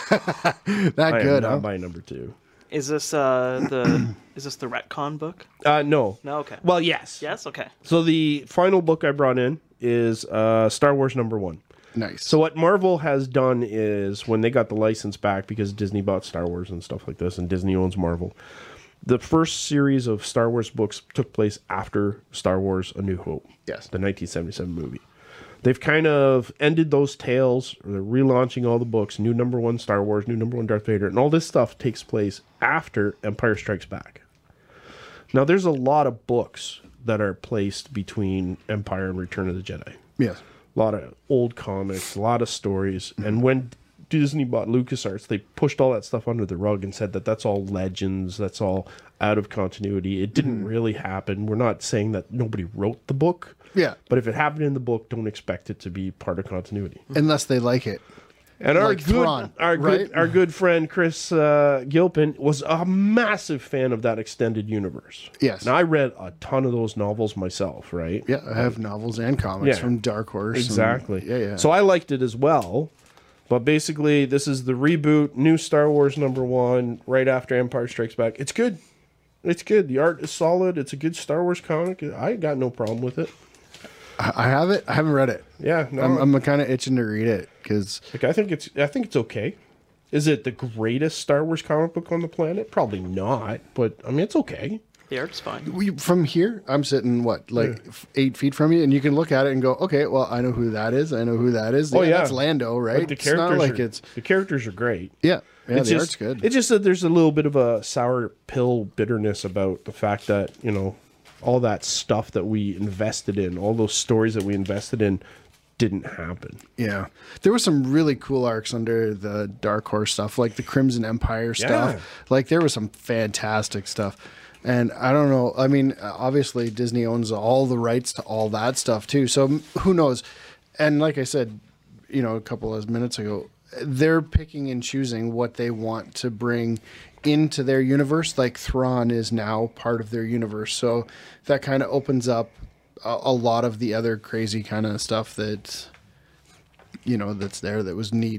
that I good, am huh? not buying number two. Is this uh the is this the retcon book? Uh, no. No, okay. Well, yes. Yes, okay. So the final book I brought in is uh, Star Wars number one. Nice. So what Marvel has done is when they got the license back because Disney bought Star Wars and stuff like this, and Disney owns Marvel. The first series of Star Wars books took place after Star Wars: A New Hope. Yes. The nineteen seventy-seven movie. They've kind of ended those tales. Or they're relaunching all the books. New number one Star Wars, new number one Darth Vader, and all this stuff takes place after Empire Strikes Back. Now, there's a lot of books that are placed between Empire and Return of the Jedi. yes. A lot of old comics, a lot of stories. And when Disney bought LucasArts, they pushed all that stuff under the rug and said that that's all legends, that's all out of continuity. It didn't really happen. We're not saying that nobody wrote the book. Yeah. But if it happened in the book, don't expect it to be part of continuity. Unless they like it. And our Like good, Thrawn, our good, right? our good friend Chris uh, Gilpin was a massive fan of that extended universe. Yes. Now I read a ton of those novels myself, right? Yeah, I have novels and comics Yeah. from Dark Horse. and- Exactly. yeah, yeah. So I liked it as well. But basically, this is the reboot, new Star Wars number one, right after Empire Strikes Back. It's good. It's good. The art is solid. It's a good Star Wars comic. I got no problem with it. I I have it. I haven't read it. Yeah, no, I'm, I'm kind of itching to read it because like I think it's I think it's okay. Is it the greatest Star Wars comic book on the planet? Probably not, but I mean it's okay. The art's fine. we, from here, I'm sitting what like f- eight feet from you, and you can look at it and go, okay, well, I know who that is. I know who that is. Oh yeah, that's Lando, right? Like, the it's not characters like are, it's the characters are great. yeah, yeah. it's the just, art's good. It's just that there's a little bit of a sour pill bitterness about the fact that, you know, all that stuff that we invested in, all those stories that we invested in didn't happen. Yeah. There was some really cool arcs under the Dark Horse stuff, like the Crimson Empire stuff. Yeah. Like there was some fantastic stuff. And I don't know. I mean, obviously Disney owns all the rights to all that stuff too. So m- who knows? And like I said, you know, a couple of minutes ago, they're picking and choosing what they want to bring into their universe. Like Thrawn is now part of their universe. So that kind of opens up a, a lot of the other crazy kind of stuff that, you know, that's there that was neat.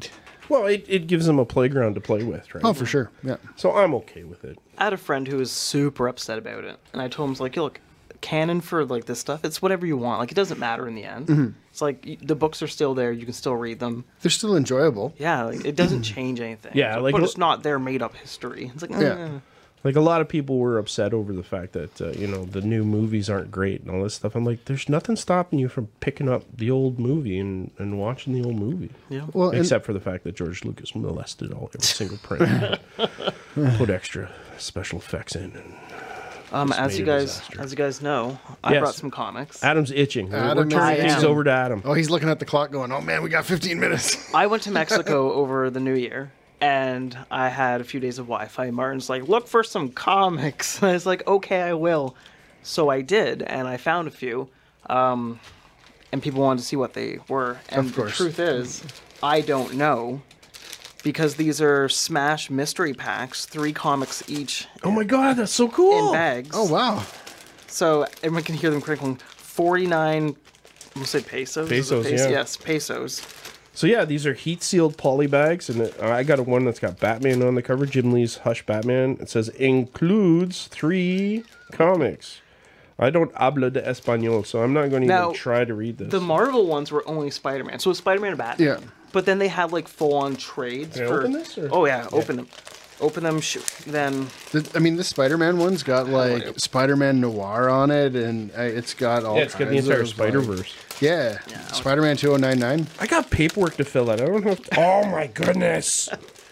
Well, it, it gives them a playground to play with, right? Oh, for sure. Yeah. So I'm okay with it. I had a friend who was super upset about it, and I told him, like, look, canon for like this stuff, it's whatever you want. Like, it doesn't matter in the end. Mm-hmm. It's like y- the books are still there. You can still read them. They're still enjoyable. Yeah, like, it doesn't change anything. Yeah, like- but it's not their made up history. It's like, eh. Yeah. Like, a lot of people were upset over the fact that, uh, you know, the new movies aren't great and all this stuff. I'm like, there's nothing stopping you from picking up the old movie and, and watching the old movie. Yeah. Well, and- Except for the fact that George Lucas molested all every single print. Put extra special effects in. And Um, Just as made you a guys, disaster. as you guys know, I Yes. brought some comics. Adam's itching. We're- Adam We're turning is- things I am. over to Adam. Oh, he's looking at the clock going, oh, man, we got fifteen minutes. I went to Mexico over the New Year, and I had a few days of Wi-Fi. Martin's like, look for some comics. And I was like, okay, I will. So I did, and I found a few. Um, and people wanted to see what they were. And Of course. the truth is, I don't know. Because these are Smash mystery packs, three comics each Oh my god, that's so cool. in bags. Oh, wow. So everyone can hear them crinkling. forty-nine, I'm going to say pesos? Is it Pesos, yeah. Yes, pesos. So yeah, these are heat sealed poly bags, and it, I got a one that's got Batman on the cover. Jim Lee's Hush Batman. It says includes three comics. I don't hablo de español, so I'm not going to Now, even try to read this. The Marvel ones were only Spider-Man. So it was Spider-Man and Batman. Yeah. But then they had like full-on trades. Can I for... open this, or- Oh yeah, open them. Open them. Sh- then The, I mean, the Spider-Man one's got like Yep. Spider-Man Noir on it, and uh, it's got all yeah, it's got the kinds entire of, Spider like- Verse. yeah, Spider-Man two thousand ninety-nine. I got paperwork to fill out. I don't know. If, oh my goodness!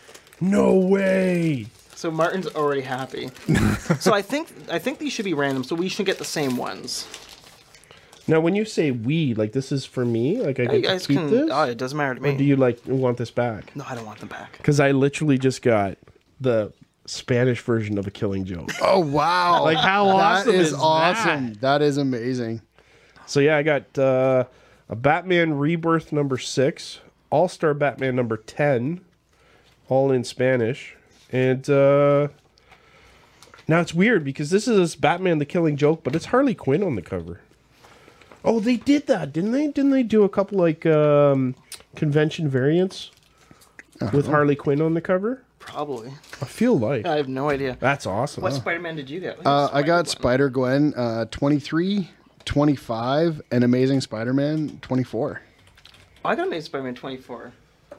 No way! so Martin's already happy. So I think I think these should be random. So we should get the same ones. Now, when you say we, like this is for me, like I You get to guys keep can. this, Oh, it doesn't matter to me. or do you like want this back? No, I don't want them back. Because I literally just got the Spanish version of A Killing Joke. Oh wow! Like, how awesome That is, is awesome. that? That is amazing. So yeah, I got uh, a Batman Rebirth number six, All Star Batman number ten, all in Spanish, and uh, now it's weird because this is Batman: The Killing Joke, but it's Harley Quinn on the cover. Oh, they did that, didn't they? Didn't they do a couple like um, convention variants with Harley Quinn on the cover? Probably. I feel like I have no idea. that's awesome. What Spider-Man did you get? Uh, I got Spider-Gwen uh, twenty-three, twenty-five, and Amazing Spider-Man twenty-four. I got Amazing Spider-Man twenty-four.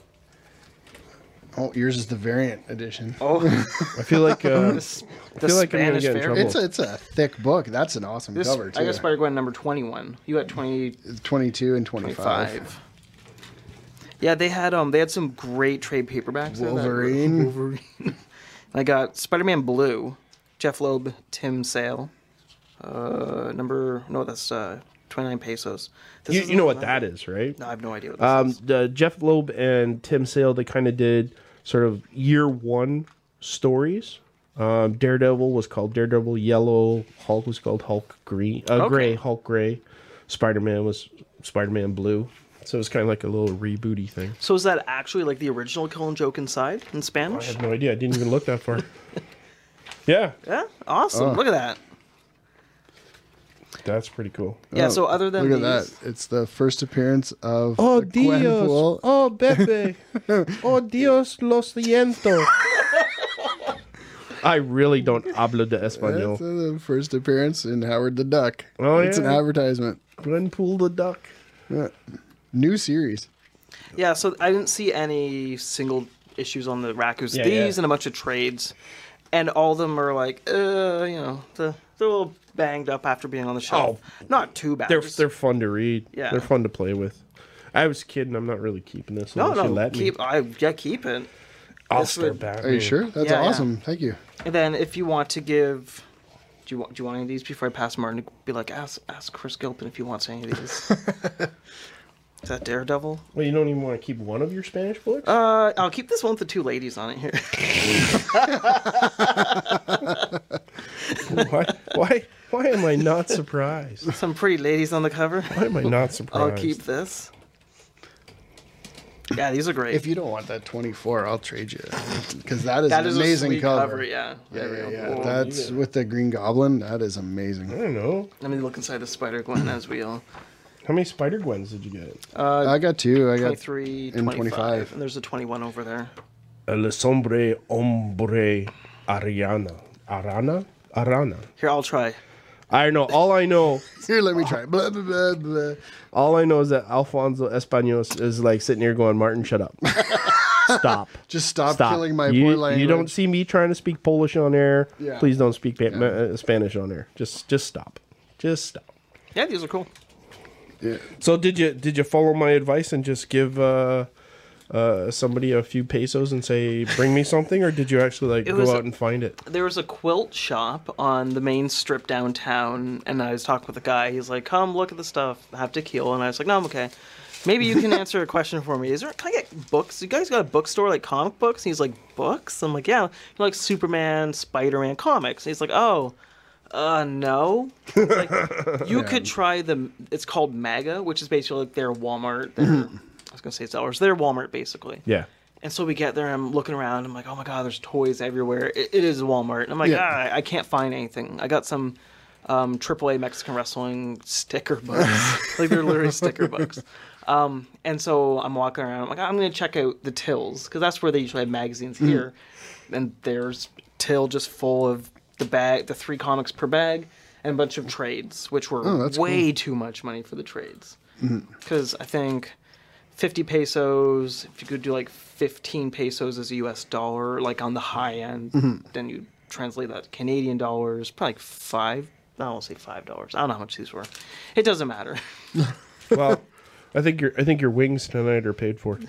Oh, yours is the variant edition. Oh, I feel like uh, this, I the feel like I'm gonna Spanish get in variant. trouble. It's a, it's a thick book. That's an awesome This, cover too. I got Spider-Gwen number twenty-one. You got twenty. twenty-two and twenty-five. twenty-five. Yeah, they had um they had some great trade paperbacks. there that- Wolverine. Wolverine. I got Spider-Man Blue, Jeff Loeb, Tim Sale. Uh, number no, that's uh twenty-nine pesos. This you, is you know the- what that is, right? No, I have no idea what this Um, is. the Jeff Loeb and Tim Sale, they kind of did sort of year one stories. Um, Daredevil was called Daredevil Yellow. Hulk was called Hulk Green, uh, Okay. Gray, Hulk Gray. Spider-Man was Spider-Man Blue. So it was kind of like a little rebooty thing. So is that actually like the original Killing Joke inside in I Spanish? had no idea. I didn't even look that far. Yeah, Yeah, awesome. Look at that. that's pretty cool. Yeah. so other than Look at these, that. It's the first appearance of Oh, the Dios. Gwenpool. Oh, Bebe. Oh, Dios, lo siento. I really don't hablo de That's español. uh, the first appearance in Howard the Duck. Oh, It's an yeah. advertisement. Gwenpool the duck. Yeah. New series. yeah. So I didn't see any single issues on the rack. It was Yeah, these yeah. and a bunch of trades, and all of them are like, uh, you know, the, they're a little banged up after being on the shelf. Not too bad. They're just- they're fun to read. Yeah. They're fun to play with. I was kidding. I'm not really keeping this. no, unless you no. let Keep. me. I yeah, keep it. I'll this start would- back. Are you sure? That's Yeah, yeah. awesome. Thank you. And then if you want to give, do you want do you want any of these before I pass Martin? Be like, ask ask Chris Gilpin if he wants any of these. Is that Daredevil? Well, you don't even want to keep one of your Spanish books? Uh, I'll keep this one with the two ladies on it here. why? Why? Why am I not surprised? Some pretty ladies on the cover. Why am I not surprised? I'll keep this. Yeah, these are great. If you don't want that twenty-four, I'll trade you. Because that is that an is amazing a sweet cover. cover. Yeah. Yeah, There we yeah, go. yeah. Whoa. That's with the Green Goblin. That is I amazing. don't know. Let me look inside the Spider Gwen as we all. How many Spider Gwens did you get? Uh, I got two. I got twenty-three, and twenty-five, twenty-five. and there's a twenty-one over there. El Sombre Hombre Ariana. Arana? Arana. Here, I'll try. I know. All I know, Here, let me try. Blah, blah, blah, blah. all I know is that Alfonso Españos is like sitting here going, Martin, shut up. Stop. Just stop, Stop. killing my you, poor language. You don't see me trying to speak Polish on air. Yeah. Please don't speak pa- ma- uh, Spanish on air. Just, just stop. Just stop. Yeah, these are cool. Yeah. So did you did you follow my advice and just give uh, uh, somebody a few pesos and say bring me something, or did you actually like It go was out a- and find it? There was a quilt shop on the main strip downtown, and I was talking with a guy. He's like, "Come look at the stuff. I have tequila," and I was like, "No, I'm okay. Maybe you can answer a question for me. Is there? Can I get books? You guys got a bookstore like comic books?" And he's like, "Books?" I'm like, "Yeah, you know, like Superman, Spider-Man comics." And he's like, "Oh." Uh no. It's like, you could try the. It's called MAGA, which is basically like their Walmart. Their, I was gonna say sellers. Their Walmart basically. Yeah. And so we get there, and I'm looking around. I'm like, oh my god, there's toys everywhere. It, it is Walmart. And I'm like, Yeah. ah, I, I can't find anything. I got some um, triple A Mexican wrestling sticker books. Like they're literally sticker books. Um, and so I'm walking around. I'm like, I'm gonna check out the tills because that's where they usually have magazines here. And there's till just full of the bag, the three comics per bag, and a bunch of trades, which were Oh, that's way too much money for the trades. Because I think fifty pesos, if you could do like fifteen pesos as a U S dollar, like on the high end, then you translate that to Canadian dollars, probably like five, I won't say five dollars. I don't know how much these were. It doesn't matter. Well, I think your I think your wings tonight are paid for.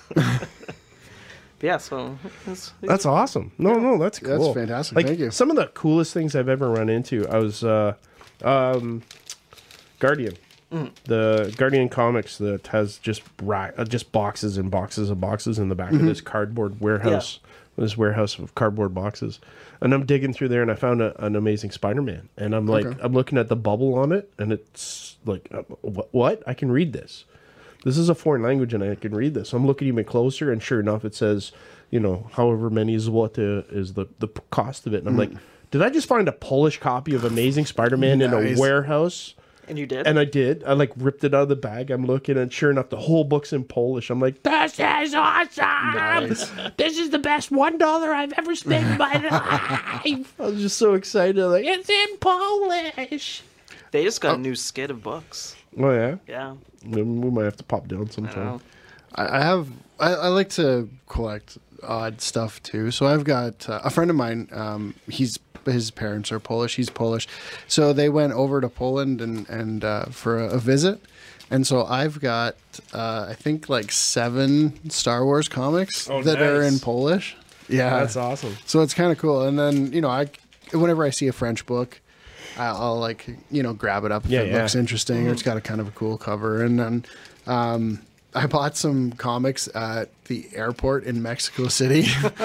But yeah, so it's, That's awesome. No, no, that's cool. That's fantastic. Like, Thank you. Some of the coolest things I've ever run into. I was uh, um, Guardian, the Guardian comics that has just ra- uh, just boxes and boxes and boxes in the back of this cardboard warehouse. This warehouse of cardboard boxes, and I'm digging through there, and I found a, an Amazing Spider-Man, and I'm like, Okay. I'm looking at the bubble on it, and it's like, uh, what? What? I can read this. This is a foreign language, and I can read this. I'm looking even closer, and sure enough, it says, you know, however many is what uh, is the, the cost of it. And I'm like, did I just find a Polish copy of Amazing Spider-Man in a Nice. warehouse? and you did? And I did. I like ripped it out of the bag. I'm looking, and sure enough, the whole book's in Polish. I'm like, this is awesome! This is the best one dollar I've ever spent in my life. I was just so excited. Like, it's in Polish. They just got a new skid of books. Oh yeah, Yeah. Then we might have to pop down I sometime. know. I I have. I, I like to collect odd stuff too. So I've got uh, a friend of mine. Um, he's his parents are Polish. He's Polish, so they went over to Poland and and uh, for a, a visit. And so I've got uh, I think like seven Star Wars comics Oh, that are nice. in Polish. Yeah, That's awesome. So it's kind of cool. And then you know I whenever I see a French book, I'll, I'll like you know grab it up if Yeah, it yeah. looks interesting or it's got a kind of a cool cover. And then um, I bought some comics at the airport in Mexico City.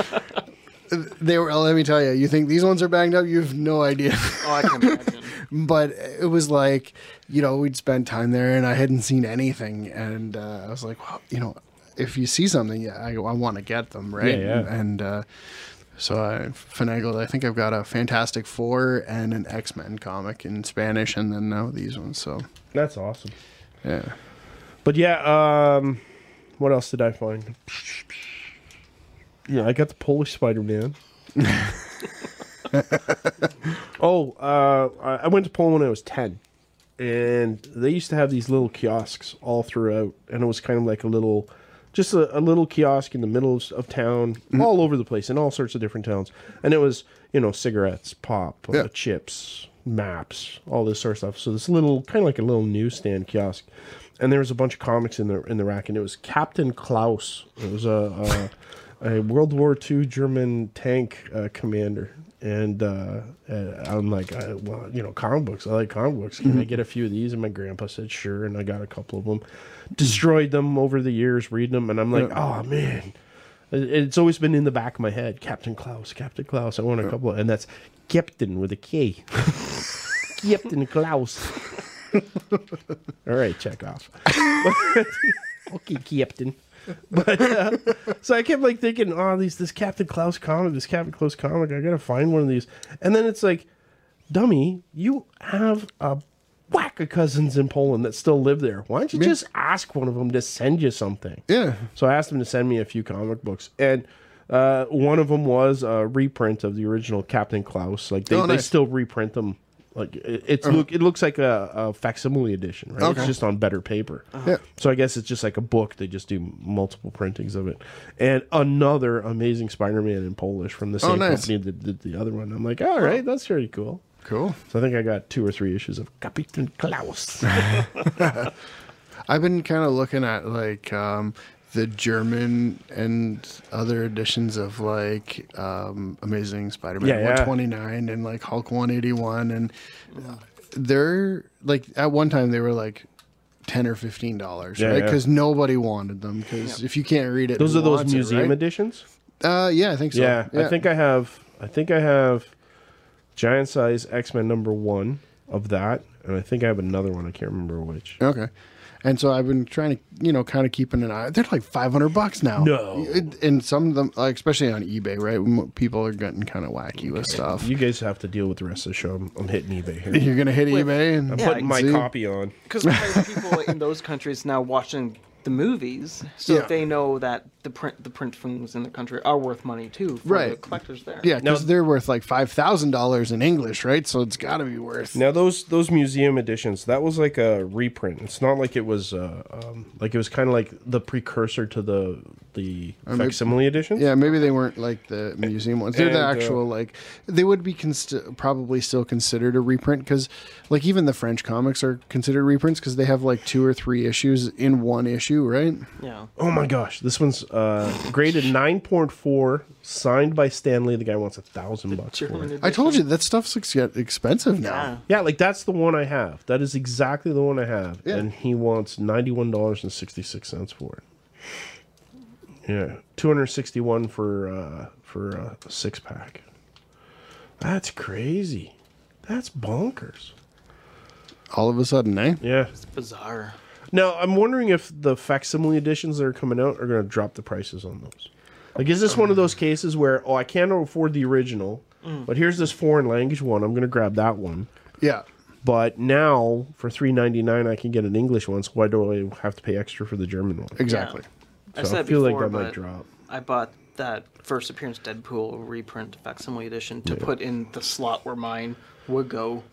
They were. Let me tell you, you think these ones are banged up? You have no idea. Oh, I can imagine. But it was like you know we'd spent time there and I hadn't seen anything, and uh, I was like, well, you know, if you see something, yeah, I, I want to get them, right? Yeah, yeah. And uh, so I finagled. I think I've got a Fantastic Four and an X-Men comic in Spanish, and then now these ones. So That's awesome. yeah. But yeah, um, what else did I find? Yeah, I got the Polish Spider-Man. oh, uh, I I went to Poland when I was ten. And they used to have these little kiosks all throughout. And it was kind of like a little, just a, a little kiosk in the middle of, of town, all over the place, in all sorts of different towns. And it was, you know, cigarettes, pop, uh, Yeah. chips, maps, all this sort of stuff. So this little, kind of like a little newsstand kiosk. And there was a bunch of comics in the in the rack, and it was Captain Klaus. It was a a, a World War Two German tank uh, commander, and uh, uh, I'm like, I, well, you know, comic books. I like comic books. Can I get a few of these? And my grandpa said sure, and I got a couple of them. Destroyed them over the years, reading them, and I'm like, oh man, It- it's always been in the back of my head. Captain Klaus, Captain Klaus. I want a couple, of, and that's Captain with a K. Captain Klaus. All right, check off. Okay, Captain. But uh, so I kept like thinking, oh, these this Captain Klaus comic, this Captain Klaus comic, I gotta find one of these. And then it's like, dummy, you have a whack of cousins in Poland that still live there. Why don't you Yeah. just ask one of them to send you something? Yeah. So I asked him to send me a few comic books, and uh, one of them was a reprint of the original Captain Klaus. Like they, Oh, they nice. still reprint them. Like it, it's look, it looks like a, a facsimile edition, right? Okay. It's just on better paper. Yeah. So I guess it's just like a book. They just do multiple printings of it. And another Amazing Spider-Man in Polish from the same Oh, nice. company that did the other one. I'm like, all right, that's pretty cool. Cool. So I think I got two or three issues of Captain Klaus. I've been kind of looking at like um, the German and other editions of like um, Amazing Spider-Man Yeah, yeah. one twenty-nine and like Hulk one eighty-one, and they're like at one time they were like ten or fifteen dollars, Yeah, right? yeah. Because nobody wanted them. Because if you can't read it, Those who are those wants it, museum right? editions? Uh, yeah, I think so. Yeah, I think I have. I think I have giant size X-Men number one of that, and I think I have another one. I can't remember which. Okay. And so I've been trying to, you know, kind of keeping an eye. They're like five hundred bucks now. No. It- And some of them, like, especially on eBay, right? m- People are getting kind of wacky with stuff. You guys have to deal with the rest of the show. I'm, I'm hitting eBay here. You're going to hit With- eBay and I'm Yeah, putting my see? copy on. Because people in those countries now watching the movies, so Yeah. they know that the print the print things in the country are worth money too for the Right. collectors there. Yeah, Now- because they're worth like five thousand dollars in English, right? So it's got to be worth. Now those those museum editions, that was like a reprint. It's not like it was uh, um, like it was kind of like the precursor to the the maybe- facsimile editions. Yeah, maybe they weren't like the museum ones. They're the And, uh, actual, like, they would be const- probably still considered a reprint because, like, even the French comics are considered reprints because they have like two or three issues in one issue, right? Yeah. Oh my gosh, this one's uh, graded nine point four, signed by Stanley. The guy wants a thousand bucks for German it. I told you that stuff's ex- expensive now. Yeah. Yeah, like that's the one I have. That is exactly the one I have, Yeah. and he wants ninety-one dollars and sixty-six cents for it. Yeah, two hundred sixty-one for uh, for a six pack. That's crazy. That's bonkers. All of a sudden, eh? Yeah. It's bizarre. Now I'm wondering if the facsimile editions that are coming out are going to drop the prices on those. Like, is this one of those cases where, oh, I can't afford the original, but here's this foreign language one. I'm going to grab that one. Yeah. But now for three ninety-nine, I can get an English one. So why do I have to pay extra for the German one? Exactly. I So said I feel before, like that might but drop. I bought that first appearance Deadpool reprint facsimile edition to put in the slot where mine would go.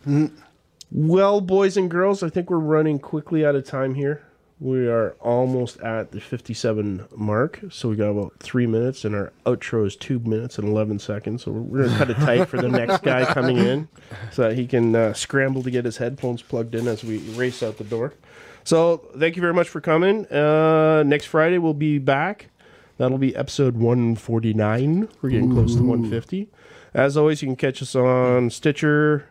Well, boys and girls, I think we're running quickly out of time here. We are almost at the fifty-seven mark, so we got about three minutes, and our outro is two minutes and eleven seconds. So we're, we're going to cut it tight for the next guy coming in, so that he can uh, scramble to get his headphones plugged in as we race out the door. So thank you very much for coming. Uh, next Friday we'll be back. That'll be episode one forty-nine. We're getting close to one fifty. As always, you can catch us on Stitcher,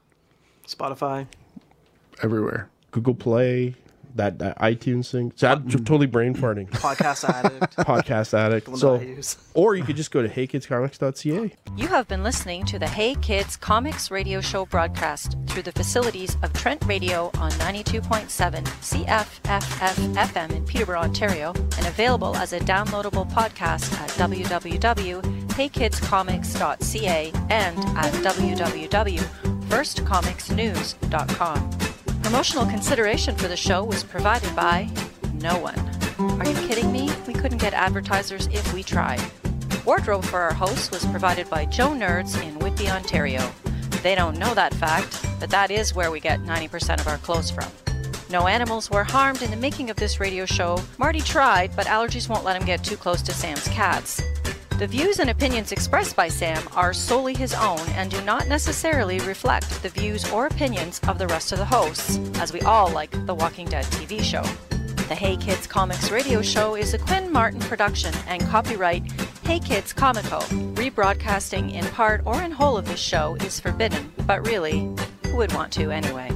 Spotify. Everywhere. Google Play, that, that iTunes thing. So I'm totally brain farting. Podcast Addict. Podcast Addict. one So, that I use. or you could just go to hey kids comics dot c a. You have been listening to the Hey Kids Comics radio show broadcast through the facilities of Trent Radio on ninety-two point seven C F F F F M in Peterborough, Ontario, and available as a downloadable podcast at w w w dot hey kids comics dot c a and at w w w dot first comics news dot com. Promotional consideration for the show was provided by no one. Are you kidding me? We couldn't get advertisers if we tried. Wardrobe for our hosts was provided by Joe Nerds in Whitby, Ontario. They don't know that fact, but that is where we get ninety percent of our clothes from. No animals were harmed in the making of this radio show. Marty tried, but allergies won't let him get too close to Sam's cats. The views and opinions expressed by Sam are solely his own and do not necessarily reflect the views or opinions of the rest of the hosts, as we all like The Walking Dead T V show. The Hey Kids Comics radio show is a Quinn Martin production and copyright Hey Kids Comico. Rebroadcasting in part or in whole of this show is forbidden, but really, who would want to anyway?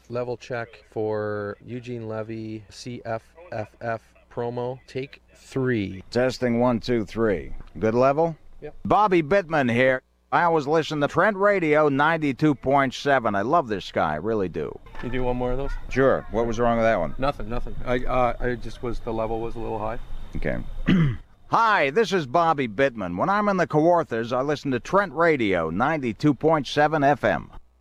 Level check for Eugene Levy C F F F promo. Take three. Testing one, two, three. Good level? Yep. Bobby Bittman here. I always listen to Trent Radio ninety-two point seven. I love this guy, really do. You do one more of those? Sure. What was wrong with that one? Nothing, nothing. I, uh, I just was, the level was a little high. Okay. Hi, this is Bobby Bittman. When I'm in the Kawarthas, I listen to Trent Radio ninety-two point seven F M.